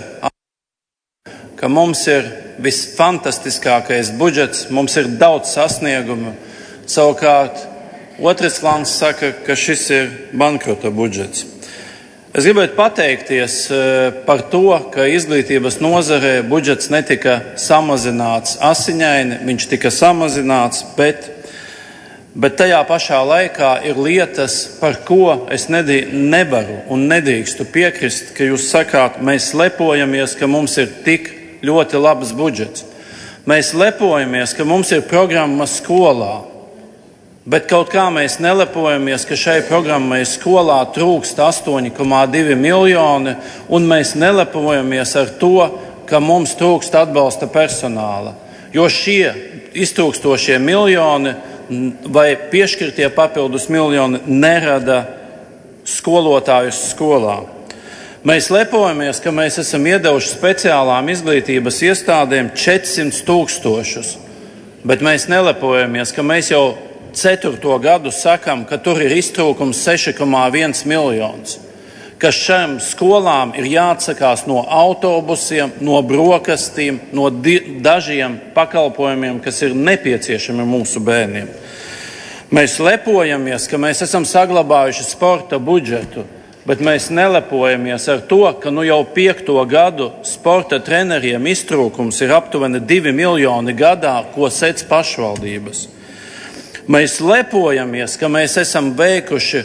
ka mums ir visfantastiskākais budžets, mums ir daudz sasniegumu. Savukārt, otrs slānis saka, ka šis ir bankrota budžets. Es gribētu pateikties par to, ka izglītības nozarē budžets netika samazināts asiņaini, viņš tika samazināts, bet tajā pašā laikā ir lietas, par ko es nevaru un nedrīkstu piekrist, ka jūs sakāt, mēs lepojamies, ka mums ir tik ļoti labs budžets. Mēs lepojamies, ka mums ir programma skolā, bet kaut kā mēs nelepojamies, ka šai programmai skolā trūkst 8,2 miljoni, un mēs nelepojamies ar to, ka mums trūkst atbalsta personāla. Jo šie iztrūkstošie miljoni vai piešķirtie papildus miljoni nerada skolotājus skolā. Mēs lepojamies, ka mēs esam iedevuši speciālām izglītības iestādēm 400 000, bet mēs nelepojamies, ka mēs jau 4. gadu sakam, ka tur ir iztrūkums 6,1 miljonus, ka šiem skolām ir jāatsakās no autobusiem, no brokastīm, no dažiem pakalpojumiem, kas ir nepieciešami mūsu bērniem. Mēs lepojamies, ka mēs esam saglabājuši sporta budžetu, bet mēs nelepojamies ar to, ka jau 5. gadu sporta treneriem iztrūkums ir aptuveni 2 miljoni gadā, ko sec pašvaldības. Mēs lepojamies, ka mēs esam veikuši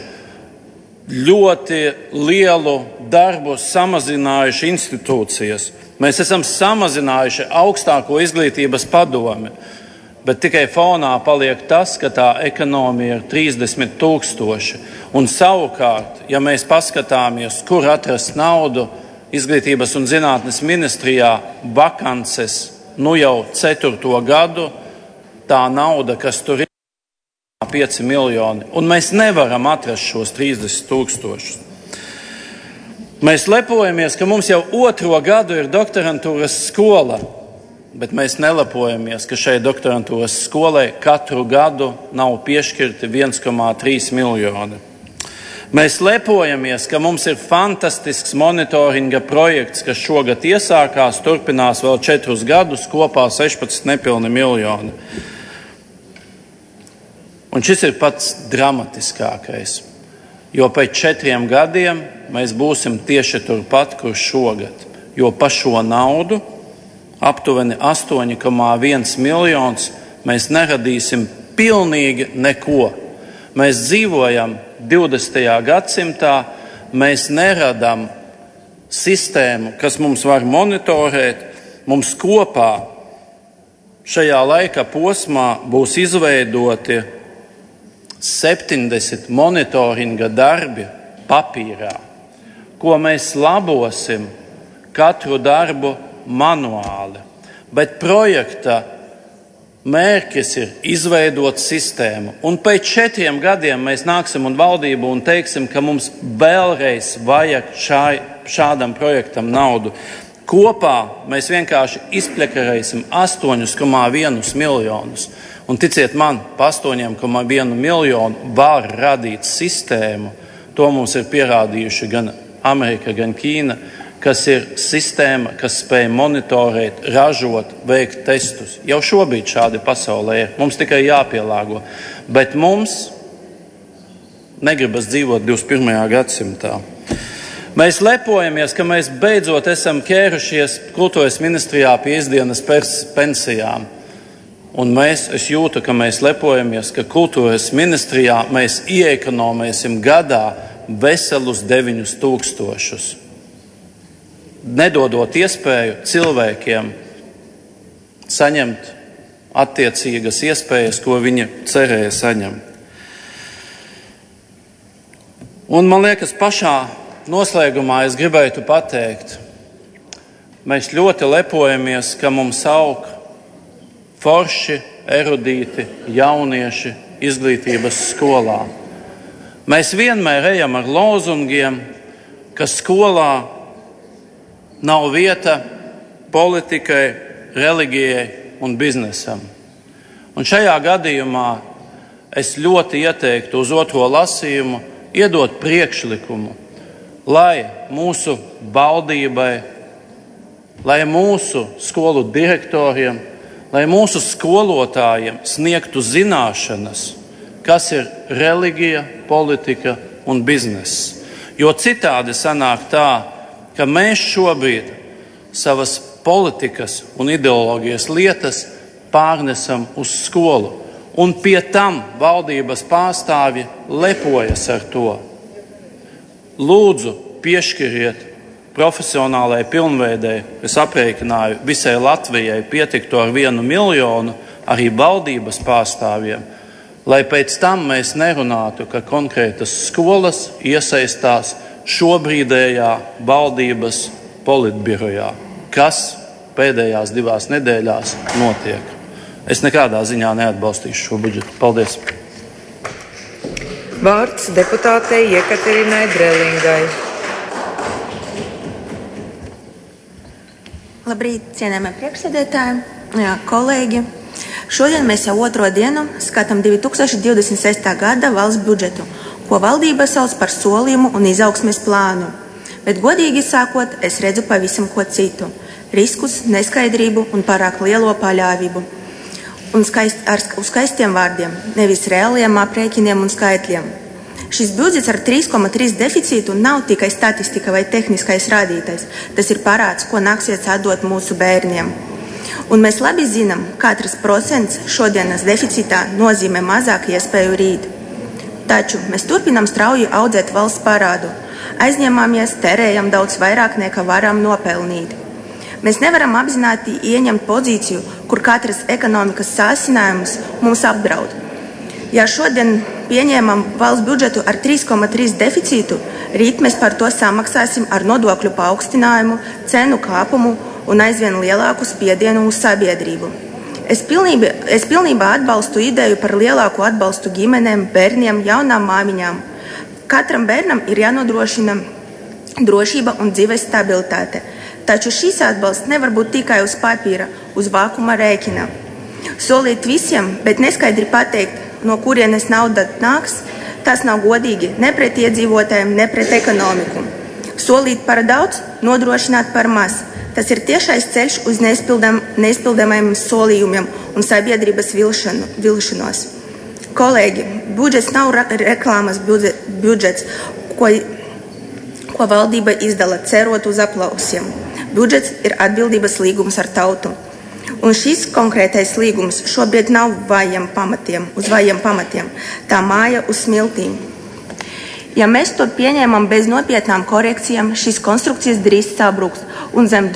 ļoti lielu darbu, samazinājuši institūcijas. Mēs esam samazinājuši augstāko izglītības padomi, bet tikai fonā paliek tas, ka tā ekonomija ir 30 000. Un savukārt, ja mēs paskatāmies, kur atrast naudu izglītības un zinātnes ministrijā, vakances jau 4. gadu, tā nauda, kas tur ir, 5 miljoni, un mēs nevaram atrast šos 30 000. Mēs lepojamies, ka mums jau 2. gadu ir doktorantūras skola, bet mēs nelepojamies, ka šai doktorantūras skolai katru gadu nav piešķirti 1,3 miljoni. Mēs lepojamies, ka mums ir fantastisks monitoringa projekts, kas šogad iesākās, turpinās vēl 4 gadus, kopā 16 nepilni miljoni. Un šis ir pats dramatiskākais, jo pēc 4 gadiem mēs būsim tieši turpat, kur šogad, jo pa šo naudu, aptuveni 8,1 miljonus, mēs neradīsim pilnīgi neko. Mēs dzīvojam 20. gadsimtā, mēs neradām sistēmu, kas mums var monitorēt, mums kopā šajā laika posmā būs izveidoti 70 monitoringa darbi papīrā, ko mēs labosim katru darbu manuāli. Bet projekta mērķis ir izveidot sistēmu. Un pēc 4 gadiem mēs nāksim un valdību un teiksim, ka mums vēlreiz vajag šādam projektam naudu. Kopā mēs vienkārši izpļakarēsim 8,1 miljonus. Un ticiet man, pa 8,1 miljonu var radīt sistēmu. To mums ir pierādījuši gan Amerika, gan Ķīna, kas ir sistēma, kas spēj monitorēt, ražot, veikt testus. Jau šobrīd šādi pasaulē ir. Mums tikai jāpielāgo. Bet mums negribas dzīvot 21. gadsimtā. Mēs lepojamies, ka mēs beidzot esam ķērušies kultūras ministrijā pie izdienas pensijām. Un es jūtu, ka mēs lepojamies, ka kultūras ministrijā mēs ieekonomēsim gadā veselus 9,000. Nedodot iespēju cilvēkiem saņemt attiecīgas iespējas, ko viņi cerēja saņemt. Un man liekas, pašā noslēgumā es gribētu pateikt, mēs ļoti lepojamies, ka mums aug forši, erudīti jaunieši izglītības skolā. Mēs vienmēr ejam ar lozungiem, ka skolā nav vieta politikai, reliģijai un biznesam. Un šajā gadījumā es ļoti ieteiktu uz otro lasījumu iedot priekšlikumu, lai mūsu valdībai, lai mūsu skolu direktoriem, lai mūsu skolotājiem sniegtu zināšanas, kas ir reliģija, politika un bizness. Jo citādi sanāk tā, ka mēs šobrīd savas politikas un ideoloģijas lietas pārnesam uz skolu. Un pie tam valdības pārstāvji lepojas ar to. Lūdzu, piešķiriet profesionālai pilnveidei, es aprēķināju, visai Latvijai pietiktu ar 1 miljonu arī valdības pārstāvjiem, lai pēc tam mēs nerunātu, ka konkrētas skolas iesaistās šobrīdējā valdības politbirojā, kas pēdējās 2 nedēļās notiek. Es nekādā ziņā neatbalstīšu šo budžetu. Paldies! Vārds deputātei Jekaterinai Drelingai. Labrīt, cienējamie priekšsēdētāji, kolēģi. Šodien mēs jau 2. dienu skatām 2026. gada valsts budžetu, ko valdība sauc par solījumu un izaugsmes plānu. Bet godīgi sakot, es redzu pavisam ko citu – riskus, neskaidrību un pārāk lielo paļāvību. Un uz skaistiem vārdiem, nevis reāliem aprēķiniem un skaitļiem. Šis budžets ar 3,3 deficītu nav tikai statistika vai tehniskais rādītājs. Tas ir parāds, ko nāksies atdot mūsu bērniem. Un mēs labi zinām, katrs procents šodienas deficītā nozīmē mazāk iespēju rīt. Taču mēs turpinām strauji audzēt valsts parādu. Aizņemamies, tērējam daudz vairāk nekā varam nopelnīt. Mēs nevaram apzināti ieņemt pozīciju, kur katrs ekonomikas sāsinājums mums apdraud. Ja šodien pieņēmam valsts budžetu ar 3,3 deficītu, rīt mēs par to samaksāsim ar nodokļu paaugstinājumu, cenu kāpumu un aizvien lielāku spiedienu uz sabiedrību. Es pilnībā atbalstu ideju par lielāku atbalstu ģimenēm, bērniem, jaunām māmiņām. Katram bērnam ir jānodrošina drošība un dzīves stabilitāte. Taču šīs atbalsts nevar būt tikai uz papīra, uz vākuma rēķina. Solīt visiem, bet neskaidri pateikt, no kurienes nauda nāks, tas nav godīgi ne pret iedzīvotājiem, ne pret ekonomiku. Solīt par daudz, nodrošināt par maz. Tas ir tiešais ceļš uz neizpildāmajiem solījumiem un sabiedrības vilšanos. Kolēģi, budžets nav reklāmas budžets, ko valdība izdala cerot uz aplausiem. Budžets ir atbildības līgums ar tautu. Un šis konkrētais līgums šobrīd nav uz vājiem pamatiem. Tā māja uz smiltīm. Ja mēs to pieņēmam bez nopietnām korekcijām, šīs konstrukcijas drīz sabruks un zem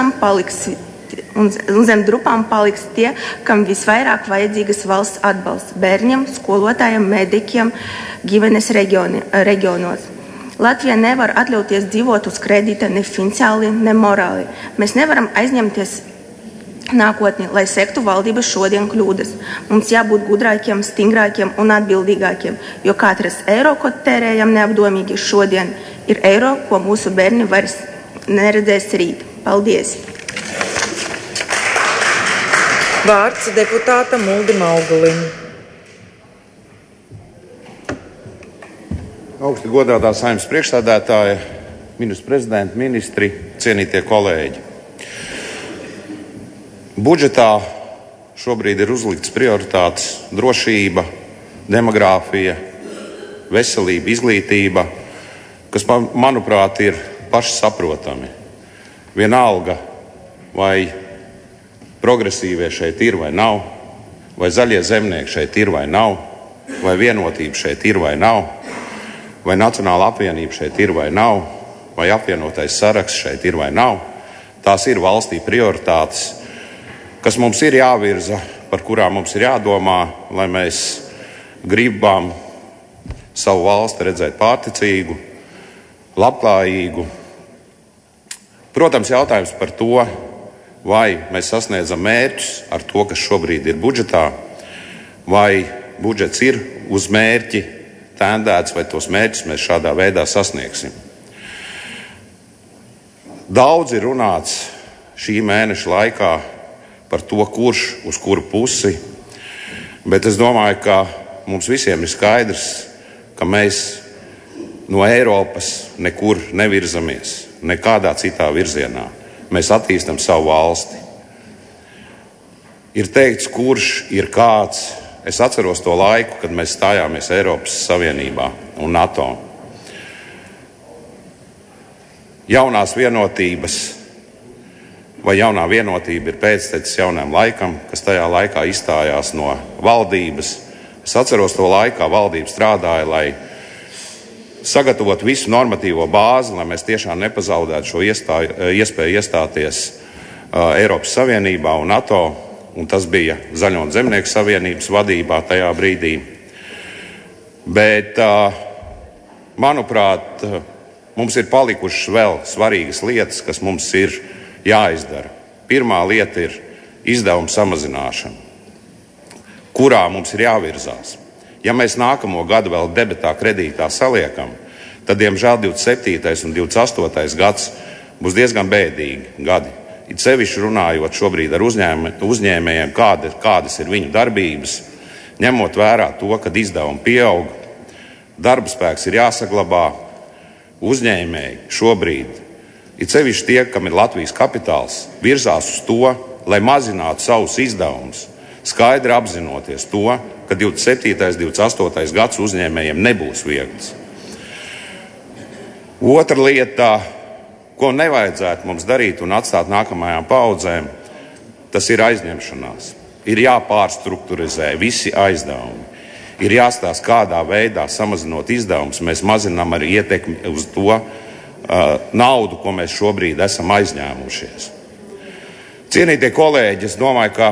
drupām paliks tie, kam visvairāk vajadzīgas valsts atbalsts – bērniem, skolotājiem, mediķiem, ģimenes reģionos. Latvija nevar atļauties dzīvot uz kredīta ne finansiāli, ne morāli. Mēs nevaram aizņemties nākotni, lai sektu valdības šodien kļūdas. Mums jābūt gudrākiem, stingrākiem un atbildīgākiem, jo katrs eiro, ko tērējam neapdomīgi šodien, ir eiro, ko mūsu bērni vairs neredzēs rīt. Paldies! Vārds deputātam Uldim Augulim. Augsti godātā Saeimas priekšsēdētāja, ministru prezidenti, ministri, cienītie kolēģi. Budžetā šobrīd ir uzlikts prioritātes drošība, demogrāfija, veselība, izglītība, kas, manuprāt, ir pašsaprotami. Vienalga, vai progresīvie šeit ir vai nav, vai zaļie zemnieki šeit ir vai nav, vai vienotība šeit ir vai nav, vai Nacionāla apvienība šeit ir vai nav, vai apvienotais saraksts šeit ir vai nav. Tās ir valstī prioritātes, kas mums ir jāvirza, par kurām mums ir jādomā, lai mēs gribam savu valsti redzēt pārticīgu, labklājīgu. Protams, jautājums par to, vai mēs sasniedzam mērķus ar to, kas šobrīd ir budžetā, vai budžets ir uz mērķi tendēts, vai tos mērķus mēs šādā veidā sasniegsim. Daudz ir runāts šī mēneša laikā par to, kurš uz kuru pusi, bet es domāju, ka mums visiem ir skaidrs, ka mēs no Eiropas nekur nevirzamies, nekādā citā virzienā. Mēs attīstam savu valsti. Ir teikts, kurš ir kāds. Es atceros to laiku, kad mēs stājāmies Eiropas Savienībā un NATO. Jaunās vienotības vai jaunā vienotība ir pēctecis jaunam laikam, kas tajā laikā izstājās no valdības. Es atceros to laiku, kā valdība strādāja, lai sagatavot visu normatīvo bāzi, lai mēs tiešām nepazaudētu šo iespēju iestāties Eiropas Savienībā un NATO, un tas bija Zaļo un Zemnieku savienības vadībā tajā brīdī. Bet, manuprāt, mums ir palikušas vēl svarīgas lietas, kas mums ir jāizdara. Pirmā lieta ir izdevuma samazināšana, kurā mums ir jāvirzās. Ja mēs nākamo gadu vēl debetā kredītā saliekam, tad, diemžēl, 27. un 28. gads būs diezgan bēdīgi gadi. It sevišķi runājot šobrīd ar uzņēmējiem, kādas ir viņu darbības, ņemot vērā to, ka izdevumi pieaug, darba spēks ir jāsaglabā, uzņēmēji šobrīd, it sevišķi tie, kam ir Latvijas kapitāls, virzās uz to, lai mazinātu savus izdevumus, skaidri apzinoties to, ka 27. un 28. gads uzņēmējiem nebūs viegls. Otra lieta, ko nevajadzētu mums darīt un atstāt nākamajām paudzēm, tas ir aizņemšanās. Ir jāpārstrukturizē visi aizdevumi. Ir jāstāsta, kādā veidā, samazinot izdevumus, mēs mazinām arī ietekmi uz to naudu, ko mēs šobrīd esam aizņēmušies. Cienītie kolēģi, es domāju, ka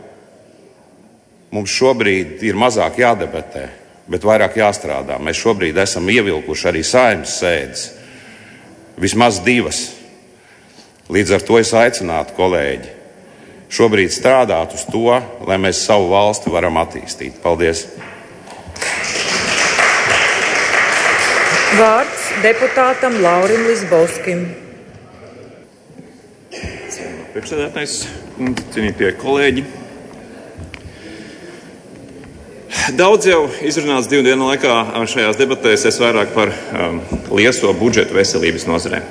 mums šobrīd ir mazāk jādebatē, bet vairāk jāstrādā. Mēs šobrīd esam ievilkuši arī Saeimas sēdes, vismaz 2. Līdz ar to es aicinātu kolēģi šobrīd strādāt uz to, lai mēs savu valsti varam attīstīt. Paldies! Vārds deputātam Laurim Lisbovskim. Priekšsēdētājs, cienītie kolēģi. Daudz jau izrunāts 2 dienu laikā šajās debatēs, es vairāk par lieso budžetu veselības nozarē.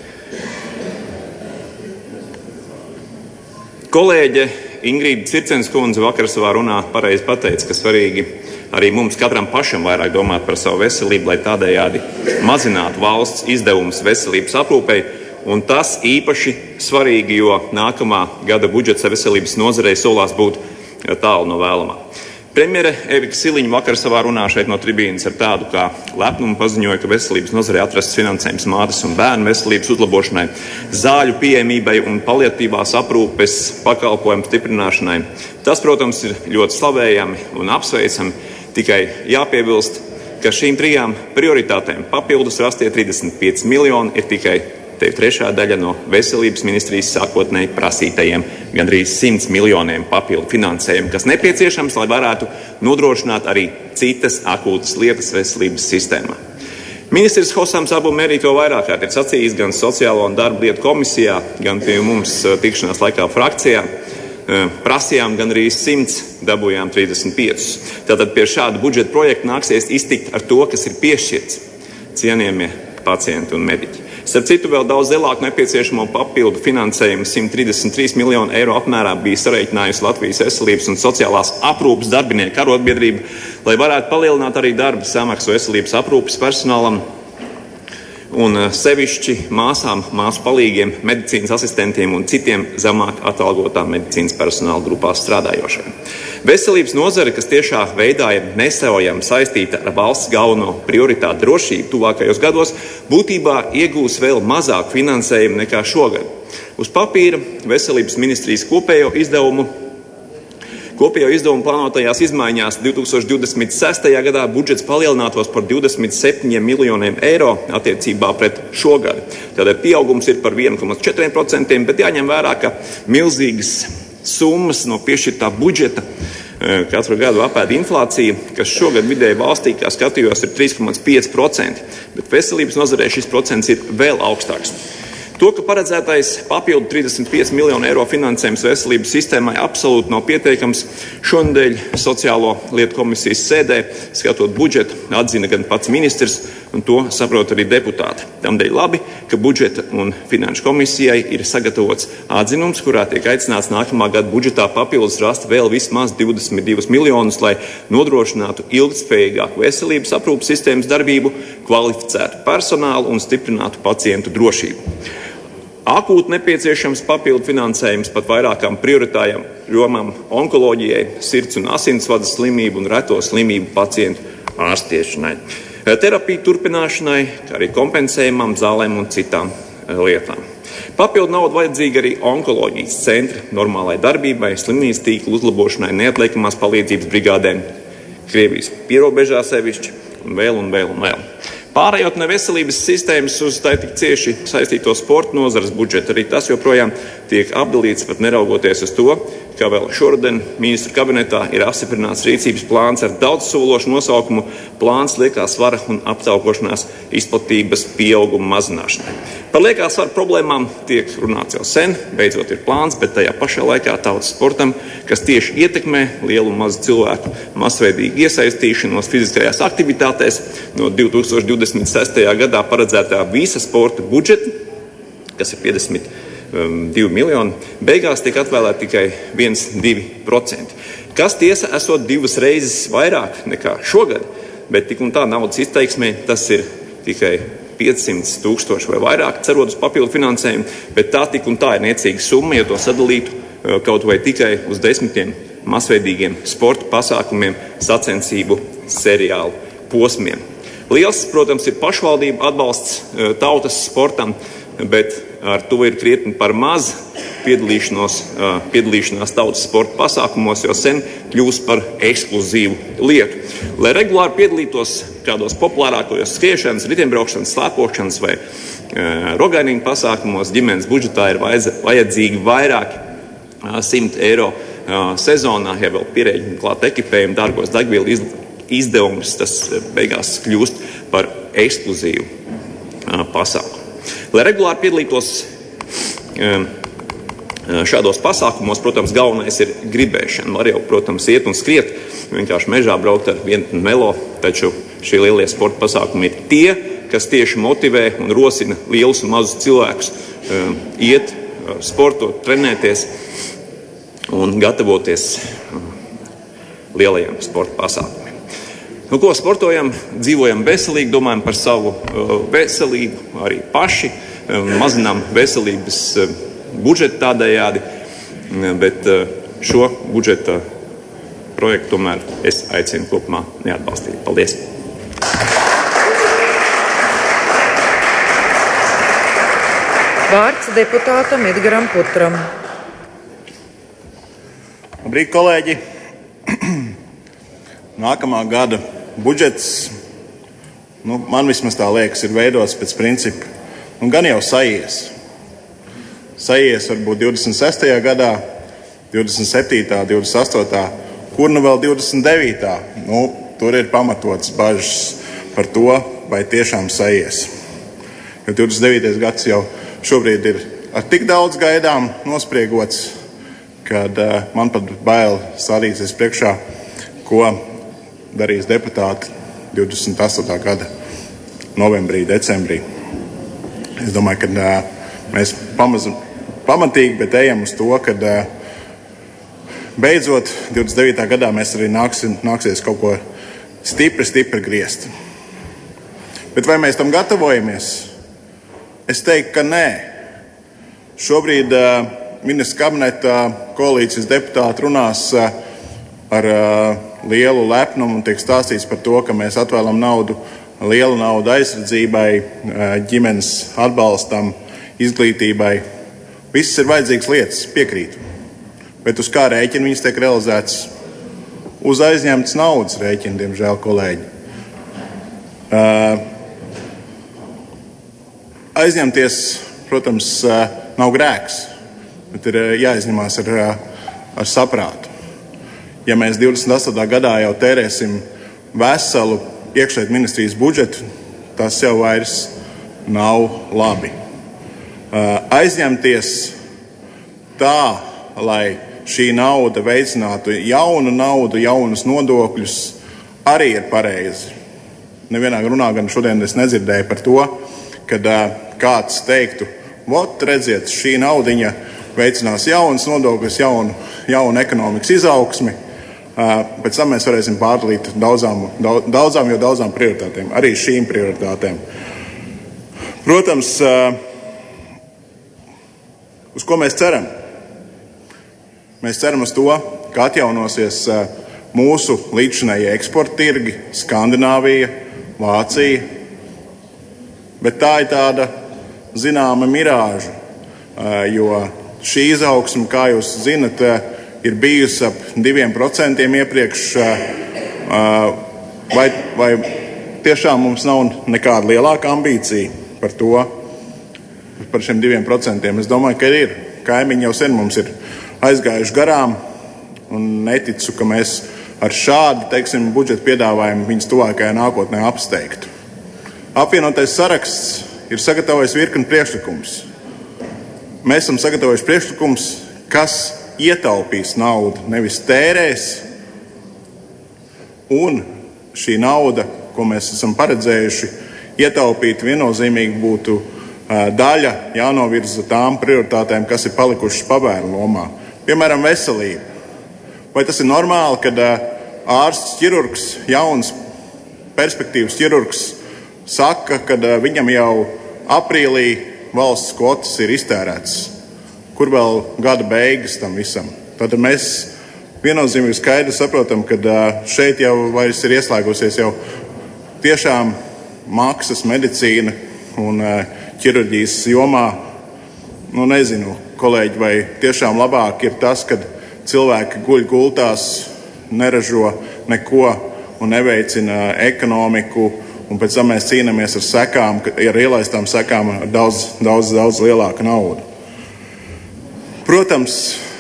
Kolēģe Ingrīda Circenskundze vakar savā runā pareizi pateica, ka svarīgi arī mums katram pašam vairāk domāt par savu veselību, lai tādējādi mazinātu valsts izdevumus veselības aprūpei. Un tas īpaši svarīgi, jo nākamā gada budžets veselības nozarei solās būt tālu no vēlamā. Premjere Evika Siliņa vakar savā runā šeit no tribīnes ar tādu kā lepnumu paziņoja, ka veselības nozarei atrasts finansējums mātes un bērnu veselības uzlabošanai, zāļu pieejamībai un paliatīvās aprūpes pakalpojumu stiprināšanai. Tas, protams, ir ļoti slavējami un apsveicami, tikai jāpiebilst, ka šīm 3 prioritātēm papildus rastie 35 miljoni ir tikai te ir 3. daļa no veselības ministrijas sākotnēji prasītajiem gandrīz 100 miljoniem papildu finansējumu, kas nepieciešams, lai varētu nodrošināt arī citas akūtas lietas veselības sistēmā. Ministrs Hosams Abu Merī to vairāk kārt ir sacījis gan Sociālo un darba lietu komisijā, gan pie mums tikšanās laikā frakcijā. Prasījām gan arī 100, dabūjām 35. Tātad pie šāda budžeta projekta nāksies iztikt ar to, kas ir piešķirts, cienījamie pacienti un mediķi. Starp citu, vēl daudz lielāku nepieciešamo papildu finansējumu 133 miljonu eiro apmērā bija sarēķinājusi Latvijas veselības un sociālās aprūpes darbinieku arotbiedrība, lai varētu palielināt arī darba samaksu veselības aprūpes personālam un sevišķi māsām, māsu palīgiem, medicīnas asistentiem un citiem zemāk atalgotām medicīnas personāla grupās strādājošiem. Veselības nozare, kas tiešā veidā ir nesaujami saistīta ar valsts galveno prioritātu drošību tuvākajos gados, būtībā iegūs vēl mazāk finansējumu nekā šogad. Uz papīra veselības ministrijas kopējo izdevumu plānotajās izmaiņās 2026. gadā budžets palielinātos par 27 miljoniem eiro attiecībā pret šogad. Tātad pieaugums ir par 1,4%, bet jāņem vērā, ka milzīgas summas no piešķirtā budžeta katru gadu apēda inflācija, kas šogad vidēji valstī, kā skatījos, ir 3,5%, bet veselības nozarē šis procents ir vēl augstāks. To, ka paredzētais papildu 35 miljonu eiro finansējums veselības sistēmai absolūti nav pieteikams, šonedēļ Sociālo lietu komisijas sēdē, skatot budžetu, atzina gan pats ministrs, un to saprot arī deputāti. Tamdēļ labi, ka budžeta un finanšu komisijai ir sagatavots atzinums, kurā tiek aicināts nākamā gada budžetā papildus rast vēl vismaz 22 miljonus, lai nodrošinātu ilgtspējīgāku veselības aprūpes sistēmas darbību, kvalificētu personālu un stiprinātu pacientu drošību. Akūti nepieciešams papildu finansējums pat vairākām prioritārām jomām - onkoloģijai, sirds un asinsvadu slimību un reto slimību pacientu ārstiešanai, terapiju turpināšanai, kā arī kompensējumam zālēm un citām lietām. Papildu naudu vajadzīga arī onkoloģijas centra normālai darbībai, slimnīcas tīklu uzlabošanai, neatliekamās palīdzības brigādēm, Krievijas pierobežā sevišķi un vēl. Pārējot no veselības sistēmas uz tā tik cieši saistīto sporta nozares budžetu, arī tas joprojām tiek apdalīts, pat neraugoties uz to, ka vēl šoruden ministru kabinetā ir apstiprināts rīcības plāns ar daudzsološu nosaukumu Plāns liekā svara un aptaukošanās izplatības pieauguma mazināšanai. Par liekā svara problēmām tiek runāts jau sen, beidzot ir plāns, bet tajā pašā laikā tautas sportam, kas tieši ietekmē lielu un mazu cilvēku masveidīgu iesaistīšanos fiziskajās aktivitātēs, no 2026. gadā paredzētā visa sporta budžeta, kas ir 52 miljoni, beigās tiek atvēlēti tikai 1–2%, kas tiesa esot 2 reizes vairāk nekā šogad, bet tik un tā naudas izteiksmē tas ir tikai 500 tūkstoši vai vairāk, cerot uz papildu finansējumu, bet tā tik un tā ir niecīga summa, ja to sadalītu kaut vai tikai uz 10 masveidīgiem sporta pasākumiem, sacensību seriālu posmiem. Liels, protams, ir pašvaldību atbalsts tautas sportam, bet ar to ir krietni par maz piedalīšanās tautas sporta pasākumos, jo sen kļūst par ekskluzīvu lietu. Lai regulāri piedalītos kādos populārākajos skriešanas, riteņbraukšanas, slēpošanas vai rogainīgu pasākumos, ģimenes budžetā ir vajadzīgi vairāki 100 eiro sezonā, ja vēl pierēķina klāt ekipējumu, dārgos degvielu izdevumus, tas beigās kļūst par ekskluzīvu pasākumu. Lai regulāri piedalītos šādos pasākumos, protams, galvenais ir gribēšana. Var jau, protams, iet un skriet, vienkārši mežā braukt ar vienu melo, taču šie lielie sporta pasākumi ir tie, kas tieši motivē un rosina lielus un mazus cilvēkus iet, sportot, trenēties un gatavoties lielajiem sporta pasākumiem. Nu, ko sportojam, dzīvojam veselīgi, domājam par savu veselību, arī paši, mazinām veselības budžetu tādējādi, bet šo budžeta projektu tomēr es aicinu kopumā neatbalstīt. Paldies! Vārds deputātam Edgaram Putram. Labrīt, kolēģi! Nākamā gada budžets, man vismaz tā liekas, ir veidots pēc principa, gan jau sajies. Sajies varbūt 26. gadā, 27., 28., kur nu vēl 29. Tur ir pamatots bažas par to, vai tiešām sajies. Jo 29. gads jau šobrīd ir ar tik daudz gaidām nospriegots, kad man pat bail stādīties priekšā, ko darīs deputāti 28. gada novembrī, decembrī. Es domāju, ka mēs pamatīgi, bet ejam uz to, ka beidzot 29. gadā mēs arī nāksies kaut ko stipri griezt. Bet vai mēs tam gatavojamies? Es teiktu, ka nē. Šobrīd ministrs kabineta koalīcijas deputāti runās ar lielu lepnumu un tiek stāstīts par to, ka mēs atvēlam lielu naudu aizsardzībai, ģimenes atbalstam, izglītībai. Viss ir vajadzīgas lietas, piekrītu. Bet uz kā rēķina viņas tiek realizētas? Uz aizņemtas naudas rēķina, diemžēl, kolēģi. Aizņemties, protams, nav grēks, bet ir jāizņemās ar saprātu. Ja mēs 28. gadā jau tērēsim veselu iekšlietu ministrijas budžetu, tas jau vairs nav labi. Aizņemties tā, lai šī nauda veicinātu jaunu naudu, jaunus nodokļus, arī ir pareizi. Nevienā runā gan šodien es nedzirdēju par to, kad kāds teiktu, vot, redziet, šī naudiņa veicinās jaunas nodokļus, jaunu ekonomikas izaugsmi, pēc tam mēs varēsim pārdalīt daudzām prioritātēm, arī šīm prioritātēm. Protams, uz ko mēs ceram? Mēs ceram uz to, ka atjaunosies mūsu līdzšinējie eksporta tirgi, Skandināvija, Vācija, bet tā ir tāda zināma mirāža, jo šī izaugsme, kā jūs zinat, ir bijusi ap 2% iepriekš, vai tiešām mums nav nekāda lielāka ambīcija par šiem 2%. Es domāju, ka ir. Kaimiņi jau sen mums ir aizgājuši garām un neticu, ka mēs ar šādu, teiksim, budžeta piedāvājumu viņus tuvākajā nākotnē apsteigtu. Apvienotais saraksts ir sagatavojis virkni priekšlikums. Mēs esam sagatavojuši priekšlikums, kas ietaupīs naudu, nevis tērēs, un šī nauda, ko mēs esam paredzējuši ietaupīt, viennozīmīgi būtu daļa jānovirza tām prioritātēm, kas ir palikušas pabērnu lomā. Piemēram, veselība. Vai tas ir normāli, kad ārsts ķirurgs, jauns perspektīvas ķirurgs saka, ka viņam jau aprīlī valsts kvotas ir iztērētas? Kur vēl gada beigas tam visam? Tātad mēs viennozīmīgi skaidri saprotam, ka šeit jau vairs ir ieslēgusies jau tiešām maksas medicīna un ķirurģijas jomā. Nezinu, kolēģi, vai tiešām labāk ir tas, kad cilvēki guļ gultās, neražo neko un neveicina ekonomiku, un pēc tam mēs cīnāmies ar sekām, ar ielaistām sekām ar daudz lielāku naudu. Protams,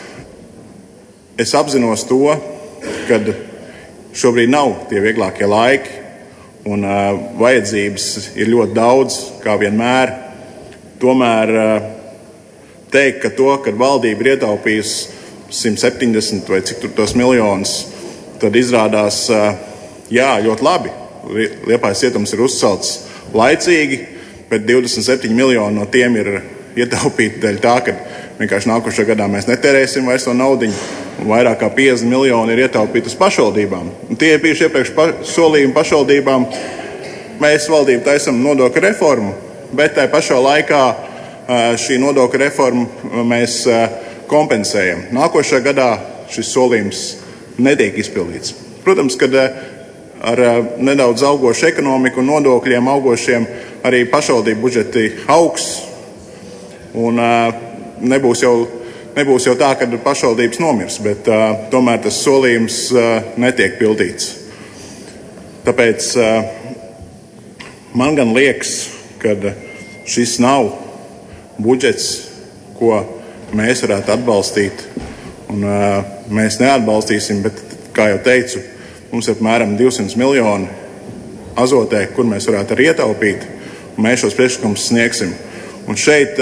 es apzinos to, ka šobrīd nav tie vieglākie laiki, un vajadzības ir ļoti daudz, kā vienmēr. Tomēr teikt, ka valdība ir ietaupījusi 170 vai cik tur tos miljonus, tad izrādās, ļoti labi. Liepājas cietums ir uzcelts laicīgi, bet 27 miljoni no tiem ir ietaupīti dēļ tā, ka vienkārši nākošajā gadā mēs netērēsim vairs to naudiņu, un vairāk kā 50 miljoni ir ietaupīti uz pašvaldībām. Un tie ir bijuši iepriekš solījumi pašvaldībām. Mēs valdību taisam nodokļu reformu, bet tajā pašā laikā šī nodokļu reformu mēs kompensējam. Nākošajā gadā šis solījums netiek izpildīts. Protams, kad ar nedaudz augošu ekonomiku un nodokļiem augošiem arī pašvaldību budžeti augs, un nebūs jau tā, ka pašvaldības nomirs, bet tomēr tas solījums netiek pildīts. Tāpēc man gan liekas, ka šis nav budžets, ko mēs varētu atbalstīt, un mēs neatbalstīsim, bet, kā jau teicu, mums ir apmēram 200 miljoni azotē, kur mēs varētu arī ietaupīt, un mēs šos priekšlikumus sniegsim. Un šeit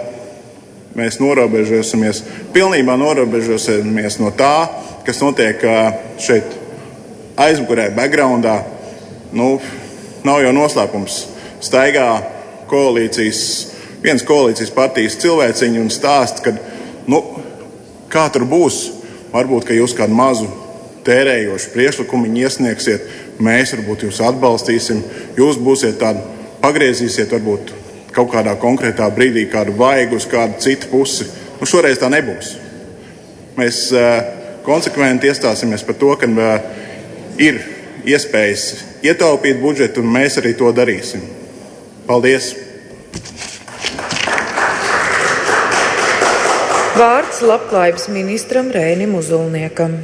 mēs pilnībā norobežosimies no tā, kas notiek šeit aizmugurē, backgroundā. Nav jau noslēpums. Staigā koalīcijas viens koalīcijas partijas cilvēciņi un stāst, ka, kā tur būs, varbūt, ka jūs kādu mazu tērējošu priekšlikumu iesniegsiet, mēs varbūt jūs atbalstīsim, jūs būsiet tādi, pagriezīsiet varbūt kaut kādā konkrētā brīdī kādu vaigu uz kādu citu pusi. Šoreiz tā nebūs. Mēs konsekventi iestāsimies par to, ka ir iespējas ietaupīt budžetu, un mēs arī to darīsim. Paldies! Vārds labklājības ministram Reinim Uzulniekam.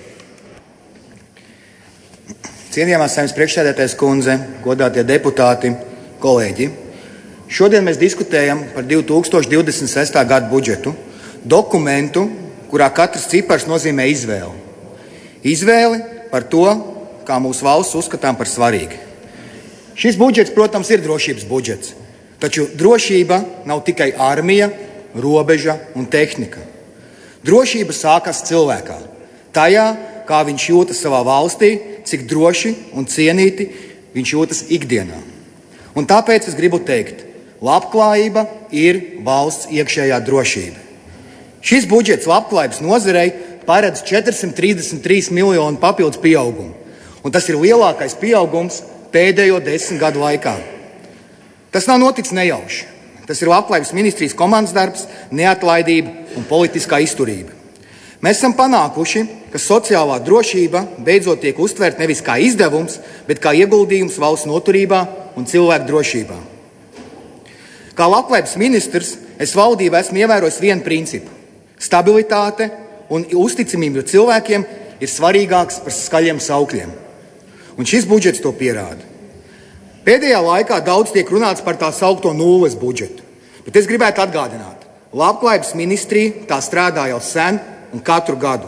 Cienījamā Saeimas priekšsēdētājas kundze, godātie deputāti, kolēģi. Šodien mēs diskutējam par 2026. gada budžetu, dokumentu, kurā katrs cipars nozīmē izvēli. Izvēli par to, kā mūsu valsts uzskatām par svarīgu. Šis budžets, protams, ir drošības budžets, taču drošība nav tikai armija, robeža un tehnika. Drošība sākas cilvēkā, tajā, kā viņš jūtas savā valstī, cik droši un cienīti viņš jūtas ikdienā. Un tāpēc es gribu teikt, labklājība ir valsts iekšējā drošība. Šis budžets labklājības nozarei paredz 433 miljonu papildus pieaugumu, un tas ir lielākais pieaugums pēdējo 10 gadu laikā. Tas nav noticis nejauši. Tas ir labklājības ministrijas komandas darbs, neatlaidība un politiskā izturība. Mēs esam panākuši, ka sociālā drošība beidzot tiek uztvērta nevis kā izdevums, bet kā ieguldījums valsts noturībā un cilvēku drošībā. Kā labklājības ministrs es valdībā esmu ievērojis vienu principu. Stabilitāte un uzticamība cilvēkiem ir svarīgāks par skaļiem saukļiem. Un šis budžets to pierāda. Pēdējā laikā daudz tiek runāts par tā saukto nulles budžetu, bet es gribētu atgādināt, labklājības ministrija tā strādā jau sen un katru gadu.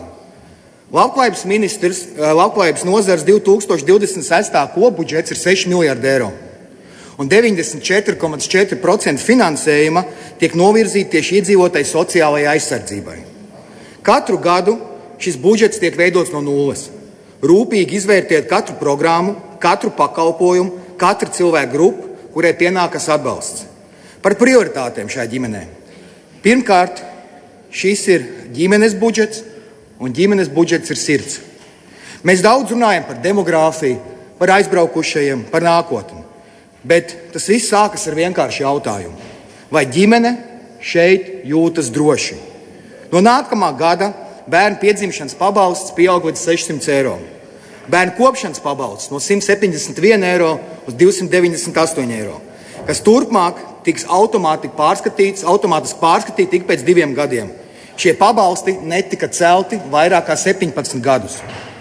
Labklājības nozars 2026. kopbudžets ir 6 miljardi eiro, un 94,4% finansējuma tiek novirzīti tieši iedzīvotāju sociālajai aizsardzībai. Katru gadu šis budžets tiek veidots no nulles. Rūpīgi izvērtiet katru programmu, katru pakalpojumu, katru cilvēku grupu, kurai pienākas atbalsts. Par prioritātēm šai ģimenei. Pirmkārt, šis ir ģimenes budžets, un ģimenes budžets ir sirds. Mēs daudz runājam par demogrāfiju, par aizbraukušajiem, par nākotni, bet tas viss sākas ar vienkāršu jautājumu. Vai ģimene šeit jūtas droši? No nākamā gada bērnu piedzimšanas pabalsts pieaug līdz 600 eiro. Bērnu kopšanas pabalsts no 171 eiro uz 298 eiro, kas turpmāk tiks automātiski pārskatīti tik pēc 2 gadiem. Šie pabalsti netika celti vairāk kā 17 gadus.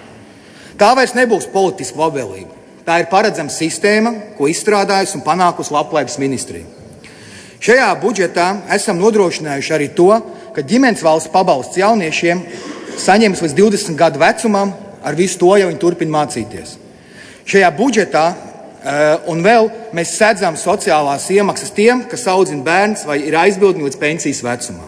Tā vairs nebūs politiska labvēlība. Tā ir paredzama sistēma, ko izstrādājusi un panākusi labklājības ministrija. Šajā budžetā esam nodrošinājuši arī to, ka ģimenes valsts pabalsts jauniešiem saņems līdz 20 gadu vecumam, ar visu to jau viņi turpina mācīties. Šajā budžetā un vēl mēs sedzam sociālās iemaksas tiem, kas audzina bērns vai ir aizbildni līdz pensijas vecumam.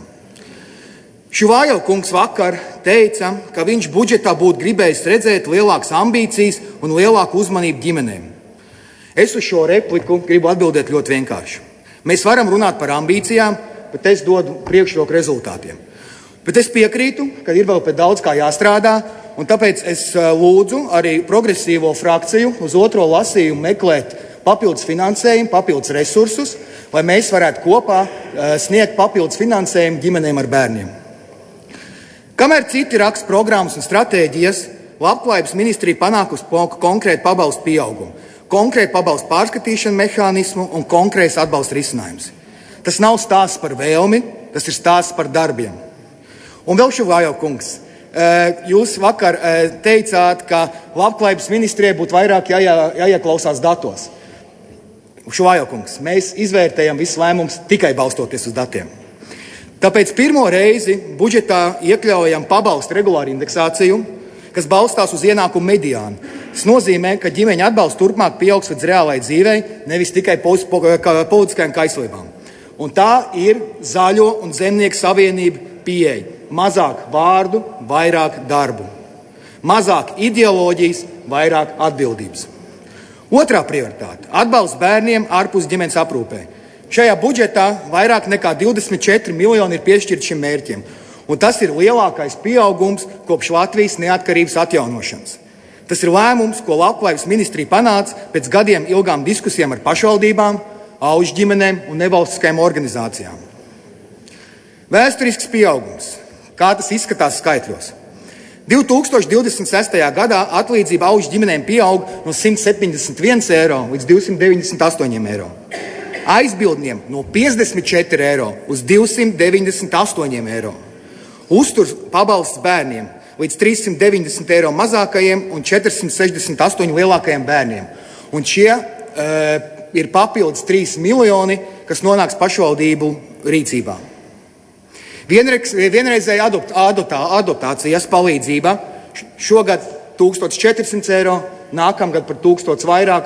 Šuvājov kungs vakar teica, ka viņš budžetā būtu gribējis redzēt lielākas ambīcijas un lielāku uzmanību ģimenēm. Es uz šo repliku gribu atbildēt ļoti vienkārši. Mēs varam runāt par ambīcijām, bet es dodu priekšroku rezultātiem. Bet es piekrītu, ka ir vēl pēc daudz kā jāstrādā, un tāpēc es lūdzu arī progresīvo frakciju uz otro lasījumu meklēt papildus finansējumu, papildus resursus, lai mēs varētu kopā sniegt papildus finansējumu ģimenēm ar bērniem. Kamēr citi raksta programmas un stratēģijas, labklājības ministrija panākusi konkrētu pabalstu pieaugumu, konkrētu pabalstu pārskatīšanu mehānismu un konkrēts atbalsta risinājums. Tas nav stāsts par vēlmi, tas ir stāsts par darbiem. Un vēl Šuvājov kungs, jūs vakar teicāt, ka labklājības ministrijai būtu vairāk jāieklausās datos. Šuvājov kungs, mēs izvērtējam visus lēmumus tikai balstoties uz datiem. Tāpēc pirmo reizi budžetā iekļaujam pabalstu regulāru indeksāciju, kas balstās uz ienākumu mediānu. Tas nozīmē, ka ģimeņa atbalsts turpmāk pieaugs līdz reālai dzīvei, nevis tikai politiskajām kaislībām. Un tā ir Zaļo un Zemnieku savienība pieeja. Mazāk vārdu, vairāk darbu. Mazāk ideoloģijas, vairāk atbildības. Otrā prioritāte – atbalsts bērniem ārpus ģimenes aprūpē. Šajā budžetā vairāk nekā 24 miljoni ir piešķirti šim mērķim, un tas ir lielākais pieaugums kopš Latvijas neatkarības atjaunošanas. Tas ir lēmums, ko Labklājības ministrija panāca pēc gadiem ilgām diskusijām ar pašvaldībām, auģu ģimenēm un nevalstiskajām organizācijām. Vēsturisks pieaugums. Kā tas izskatās skaitļos? 2026. gadā atlīdzība auģu ģimenēm pieaug no 171 eiro līdz 298 eiro. Aizbildniem no 54 eiro uz 298 eiro. Uzturs pabalsts bērniem līdz 390 eiro mazākajiem un 468 lielākajiem bērniem. Un šie ir papildus 3 miljoni, kas nonāks pašvaldību rīcībā. Vienreizēja adoptācijas palīdzība šogad 1400 eiro, nākamgad par 1000 vairāk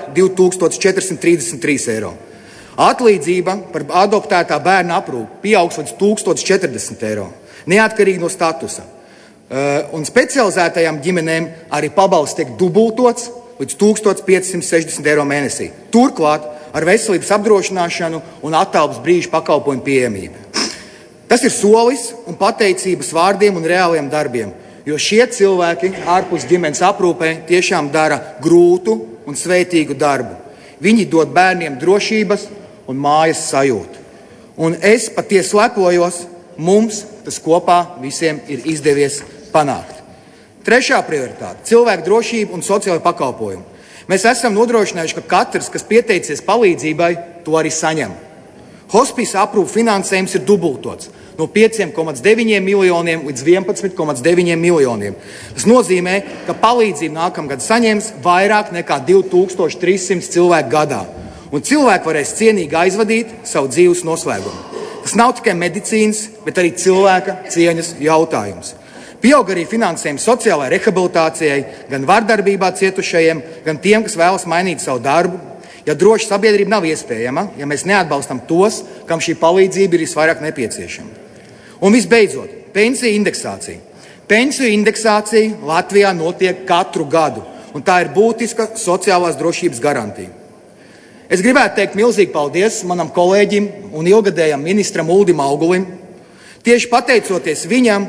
2433 eiro. Atlīdzība par adoptētā bērna aprūpi pieaugs līdz 1040 eiro, neatkarīgi no statusa. Un specializētajām ģimenēm arī pabalsts tiek dubultots līdz 1560 eiro mēnesī. Turklāt ar veselības apdrošināšanu un attālpas brīžu pakalpojumu pieejamību. Tas ir solis un pateicības vārdiem un reāliem darbiem, jo šie cilvēki ārpus ģimenes aprūpē tiešām dara grūtu un svētīgu darbu. Viņi dod bērniem drošības un mājas sajūtu. Un es patiesi lepojos, mums tas kopā visiem ir izdevies panākt. Trešā prioritāte – cilvēku drošība un sociālai pakalpojumi. Mēs esam nodrošinājuši, ka katrs, kas pieteicies palīdzībai, to arī saņem. Hospisa aprūpu finansējums ir dubultots no 5,9 miljoniem līdz 11,9 miljoniem. Tas nozīmē, ka palīdzību nākamgad saņems vairāk nekā 2300 cilvēku gadā. Un cilvēki varēs cienīgi aizvadīt savu dzīves noslēgumu. Tas nav tikai medicīnas, bet arī cilvēka cieņas jautājums. Pieaug arī finansējums sociālai rehabilitācijai, gan vardarbībā cietušajiem, gan tiem, kas vēlas mainīt savu darbu. Ja droša sabiedrība nav iespējama, ja mēs neatbalstam tos, kam šī palīdzība ir visvairāk nepieciešama. Un visbeidzot, pensiju indeksācija. Pensiju indeksācija Latvijā notiek katru gadu, un tā ir būtiska sociālās drošības garantija. Es gribētu teikt milzīgi paldies manam kolēģim un ilgadējam ministram Uldim Augulim. Tieši pateicoties viņam,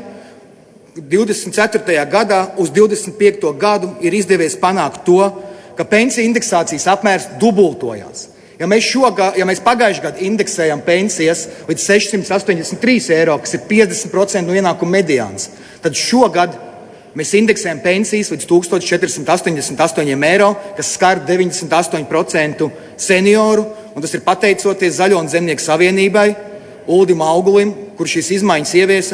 24. gadā uz 25. gadu ir izdevies panākt to, ka pensiju indeksācijas apmērs dubultojās. Ja mēs pagājušajā gadā indeksējam pensijas līdz 683 eiro, kas ir 50% no ienākuma mediāns, tad šogad mēs indeksējam pensijas līdz 1488 eiro, kas skar 98% senioru, un tas ir pateicoties Zaļo un Zemnieku savienībai, Uldim Augulim, kurš šīs izmaiņas ieviesa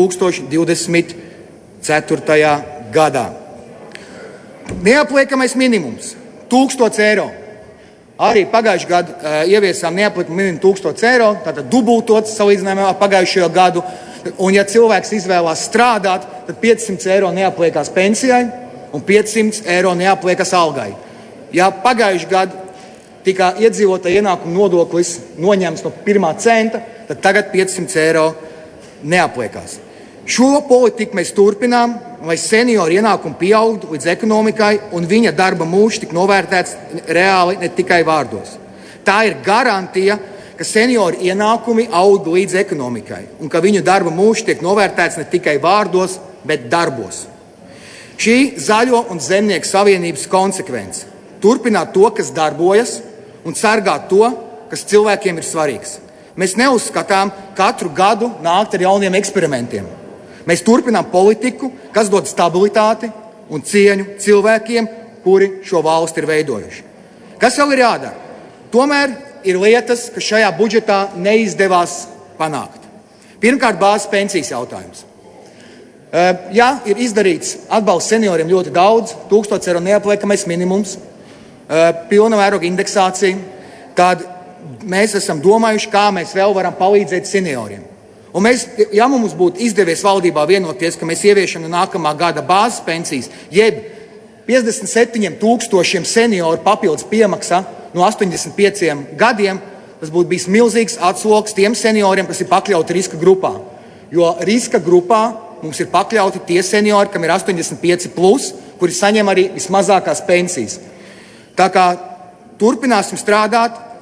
2024. gadā. Neapliekamais minimums – 1000 eiro. Arī pagājušajā gadā ieviesām neapliekumu minimumu 1000 eiro, tātad dubultots salīdzinājumā pagājušajo gadu. Un ja cilvēks izvēlās strādāt, tad 500 eiro neapliekās pensijai un 500 eiro neapliekas algai. Ja pagājušajā gadā tika iedzīvotāja ienākuma nodoklis noņemts no 1. centa, tad tagad 500 eiro neapliekās. Šo politiku mēs turpinām, lai senioru ienākumu pieaugtu līdz ekonomikai un viņa darba mūžs tik novērtēts reāli, ne tikai vārdos. Tā ir garantija, ka senioru ienākumi aug līdz ekonomikai un ka viņu darba mūžs tiek novērtēts ne tikai vārdos, bet darbos. Šī Zaļo un Zemnieku savienības konsekvence – turpināt to, kas darbojas, un sargāt to, kas cilvēkiem ir svarīgs. Mēs neuzskatām katru gadu nākt ar jauniem eksperimentiem. Mēs turpinām politiku, kas dod stabilitāti un cieņu cilvēkiem, kuri šo valsti ir veidojuši. Kas vēl ir jādara? Tomēr ir lietas, kas šajā budžetā neizdevās panākt. Pirmkārt, bāzes pensijas jautājums. Jā, ir izdarīts atbalsts senioriem ļoti daudz, 1000 eiro neapliekamais minimums, pilna mēroga indeksācija, tad mēs esam domājuši, kā mēs vēl varam palīdzēt senioriem. Un ja mums būtu izdevies valdībā vienoties, ka mēs ieviešam no nākamā gada bāzes pensijas, jeb 57,000 senioru papildus piemaksa no 85 gadiem, tas būtu bijis milzīgs atslogs tiem senioriem, kas ir pakļauti riska grupā. Jo riska grupā mums ir pakļauti tie seniori, kam ir 85+, kuri saņem arī vismazākās pensijas. Tā kā turpināsim strādāt,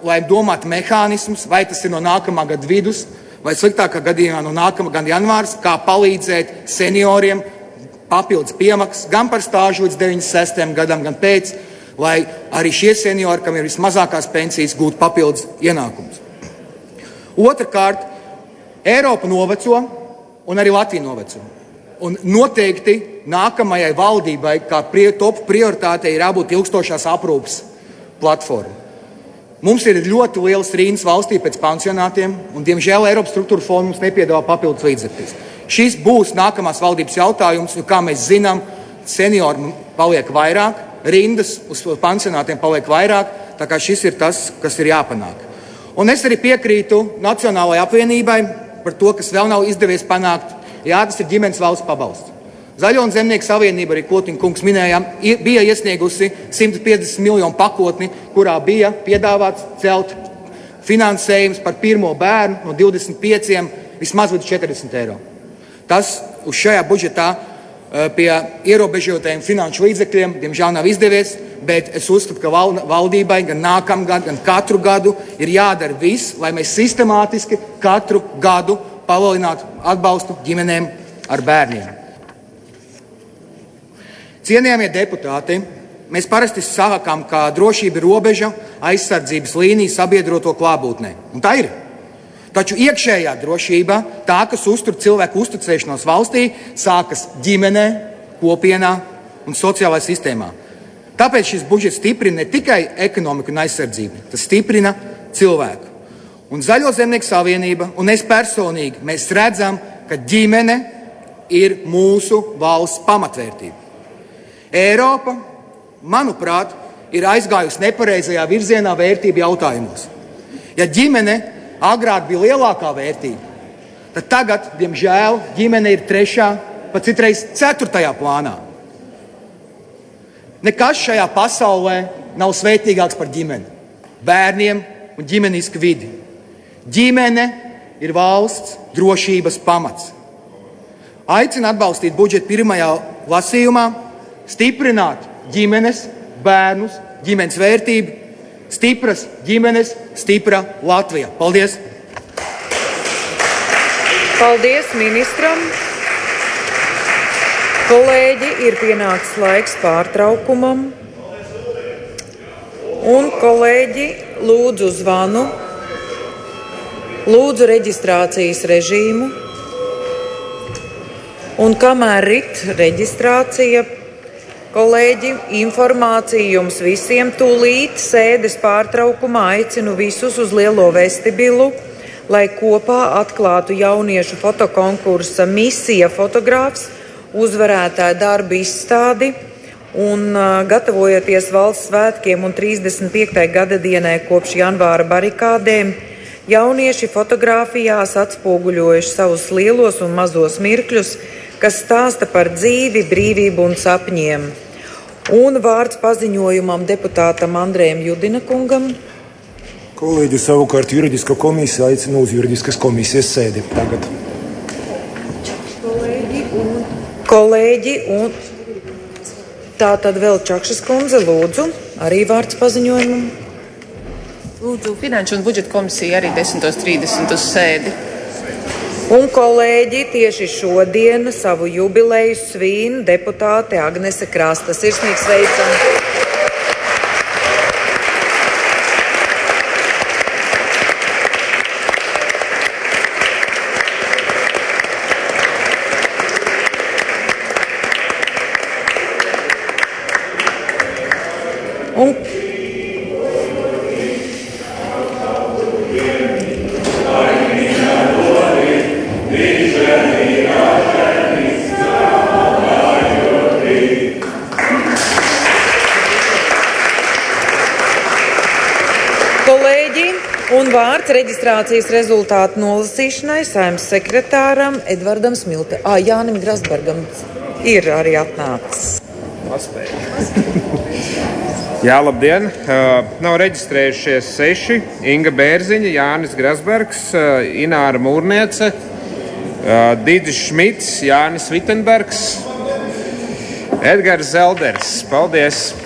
lai domātu mehānismus, vai tas ir no nākamā gada vidus, vai sliktākā gadījumā no nākamā gada janvārs, kā palīdzēt senioriem papildus piemaksas gan par stāžu līdz 96. gadam, gan pēc, lai arī šie seniori, kam ir vismazākās pensijas, gūtu papildus ienākumus. Otrakārt, Eiropa noveco un arī Latvija noveco. Un noteikti nākamajai valdībai, kā top prioritātei, ir jābūt ilgstošās aprūpes platforma. Mums ir ļoti liels rīns valstī pēc pensionātiem, un, diemžēl, Eiropas struktūra fonda mums nepiedāvā papildus līdzekļus. Šis būs nākamās valdības jautājums, jo, kā mēs zinām, seniori paliek vairāk, rindas uz pensionātiem paliek vairāk, tā kā šis ir tas, kas ir jāpanāk. Un es arī piekrītu Nacionālajai apvienībai par to, kas vēl nav izdevies panākt. Jā, tas ir ģimenes valsts pabalsts. Zaļo un Zemnieku savienība, arī Kotiņa kungs minējām, bija iesniegusi 150 miljonu pakotni, kurā bija piedāvāts celt finansējums par pirmo bērnu no 25 vismaz līdz 40 eiro. Tas uz šajā budžetā pie ierobežotajiem finanšu līdzekļiem, diemžēl, nav izdevies, bet es uzskatu, ka valdībai gan nākamgad, gan katru gadu ir jādara viss, lai mēs sistemātiski katru gadu palielinātu atbalstu ģimenēm ar bērniem. Cienījamie deputāti, mēs parasti sākam, ka drošība ir robeža, aizsardzības līnija sabiedroto klātbūtnē. Un tā ir. Taču iekšējā drošība, tā, kas uztur cilvēku uzticēšanos valstī, sākas ģimenē, kopienā un sociālajā sistēmā. Tāpēc šis budžets stiprina ne tikai ekonomiku un aizsardzību, tas stiprina cilvēku. Un Zaļo Zemnieku savienība un es personīgi, mēs redzam, ka ģimene ir mūsu valsts pamatvērtība. Eiropa, manuprāt, ir aizgājusi nepareizajā virzienā vērtību jautājumos. Ja ģimene agrāk bija lielākā vērtība, tad tagad, diemžēl, ģimene ir 3., pat citreiz 4. plānā. Nekas šajā pasaulē nav svētīgāks par ģimeni, bērniem un ģimenisku vidi. Ģimene ir valsts drošības pamats. Aicinu atbalstīt budžetu pirmajā lasījumā, stiprināt ģimenes, bērnus, ģimenes vērtību, stipras ģimenes, stipra Latvija. Paldies! Paldies ministram! Kolēģi, ir pienācis laiks pārtraukumam. Un kolēģi, lūdzu zvanu, lūdzu reģistrācijas režīmu. Un kamēr rit reģistrācija, kolēģi, informācija jums visiem tūlīt sēdes pārtraukumā aicinu visus uz lielo vestibilu, lai kopā atklātu jauniešu fotokonkursa Misija fotogrāfs uzvarētāja darbu izstādi un gatavojoties valsts svētkiem un 35. gada dienai kopš janvāra barikādēm, jaunieši fotogrāfijās atspoguļojuši savus lielos un mazos mirkļus, kas stāsta par dzīvi, brīvību un sapņiem. Un vārds paziņojumam deputātam Andrejam Judinakungam. Kolēģi, savukārt juridisko komisiju aicinu uz juridiskas komisijas sēdi tagad. Kolēģi, un tā tad vēl Čakšas kundze, lūdzu, arī vārds paziņojumam. Lūdzu, Finanšu un budžeta komisija arī 10:30 uz sēdi. Un kolēģi, tieši šodien savu jubileju svin deputāte Agnese Krasta. Sirsnīgs sveicam! Un vārds reģistrācijas rezultātu nolasīšanai Saeimas sekretāram Edvardam Smilte. Jānim Grasbergam ir arī atnācis. Jā, labdien! Nav reģistrējušies 6. Inga Bērziņa, Jānis Grasbergs, Ināra Mūrniece, Didis Šmits, Jānis Vitenbergs, Edgars Zelders. Paldies!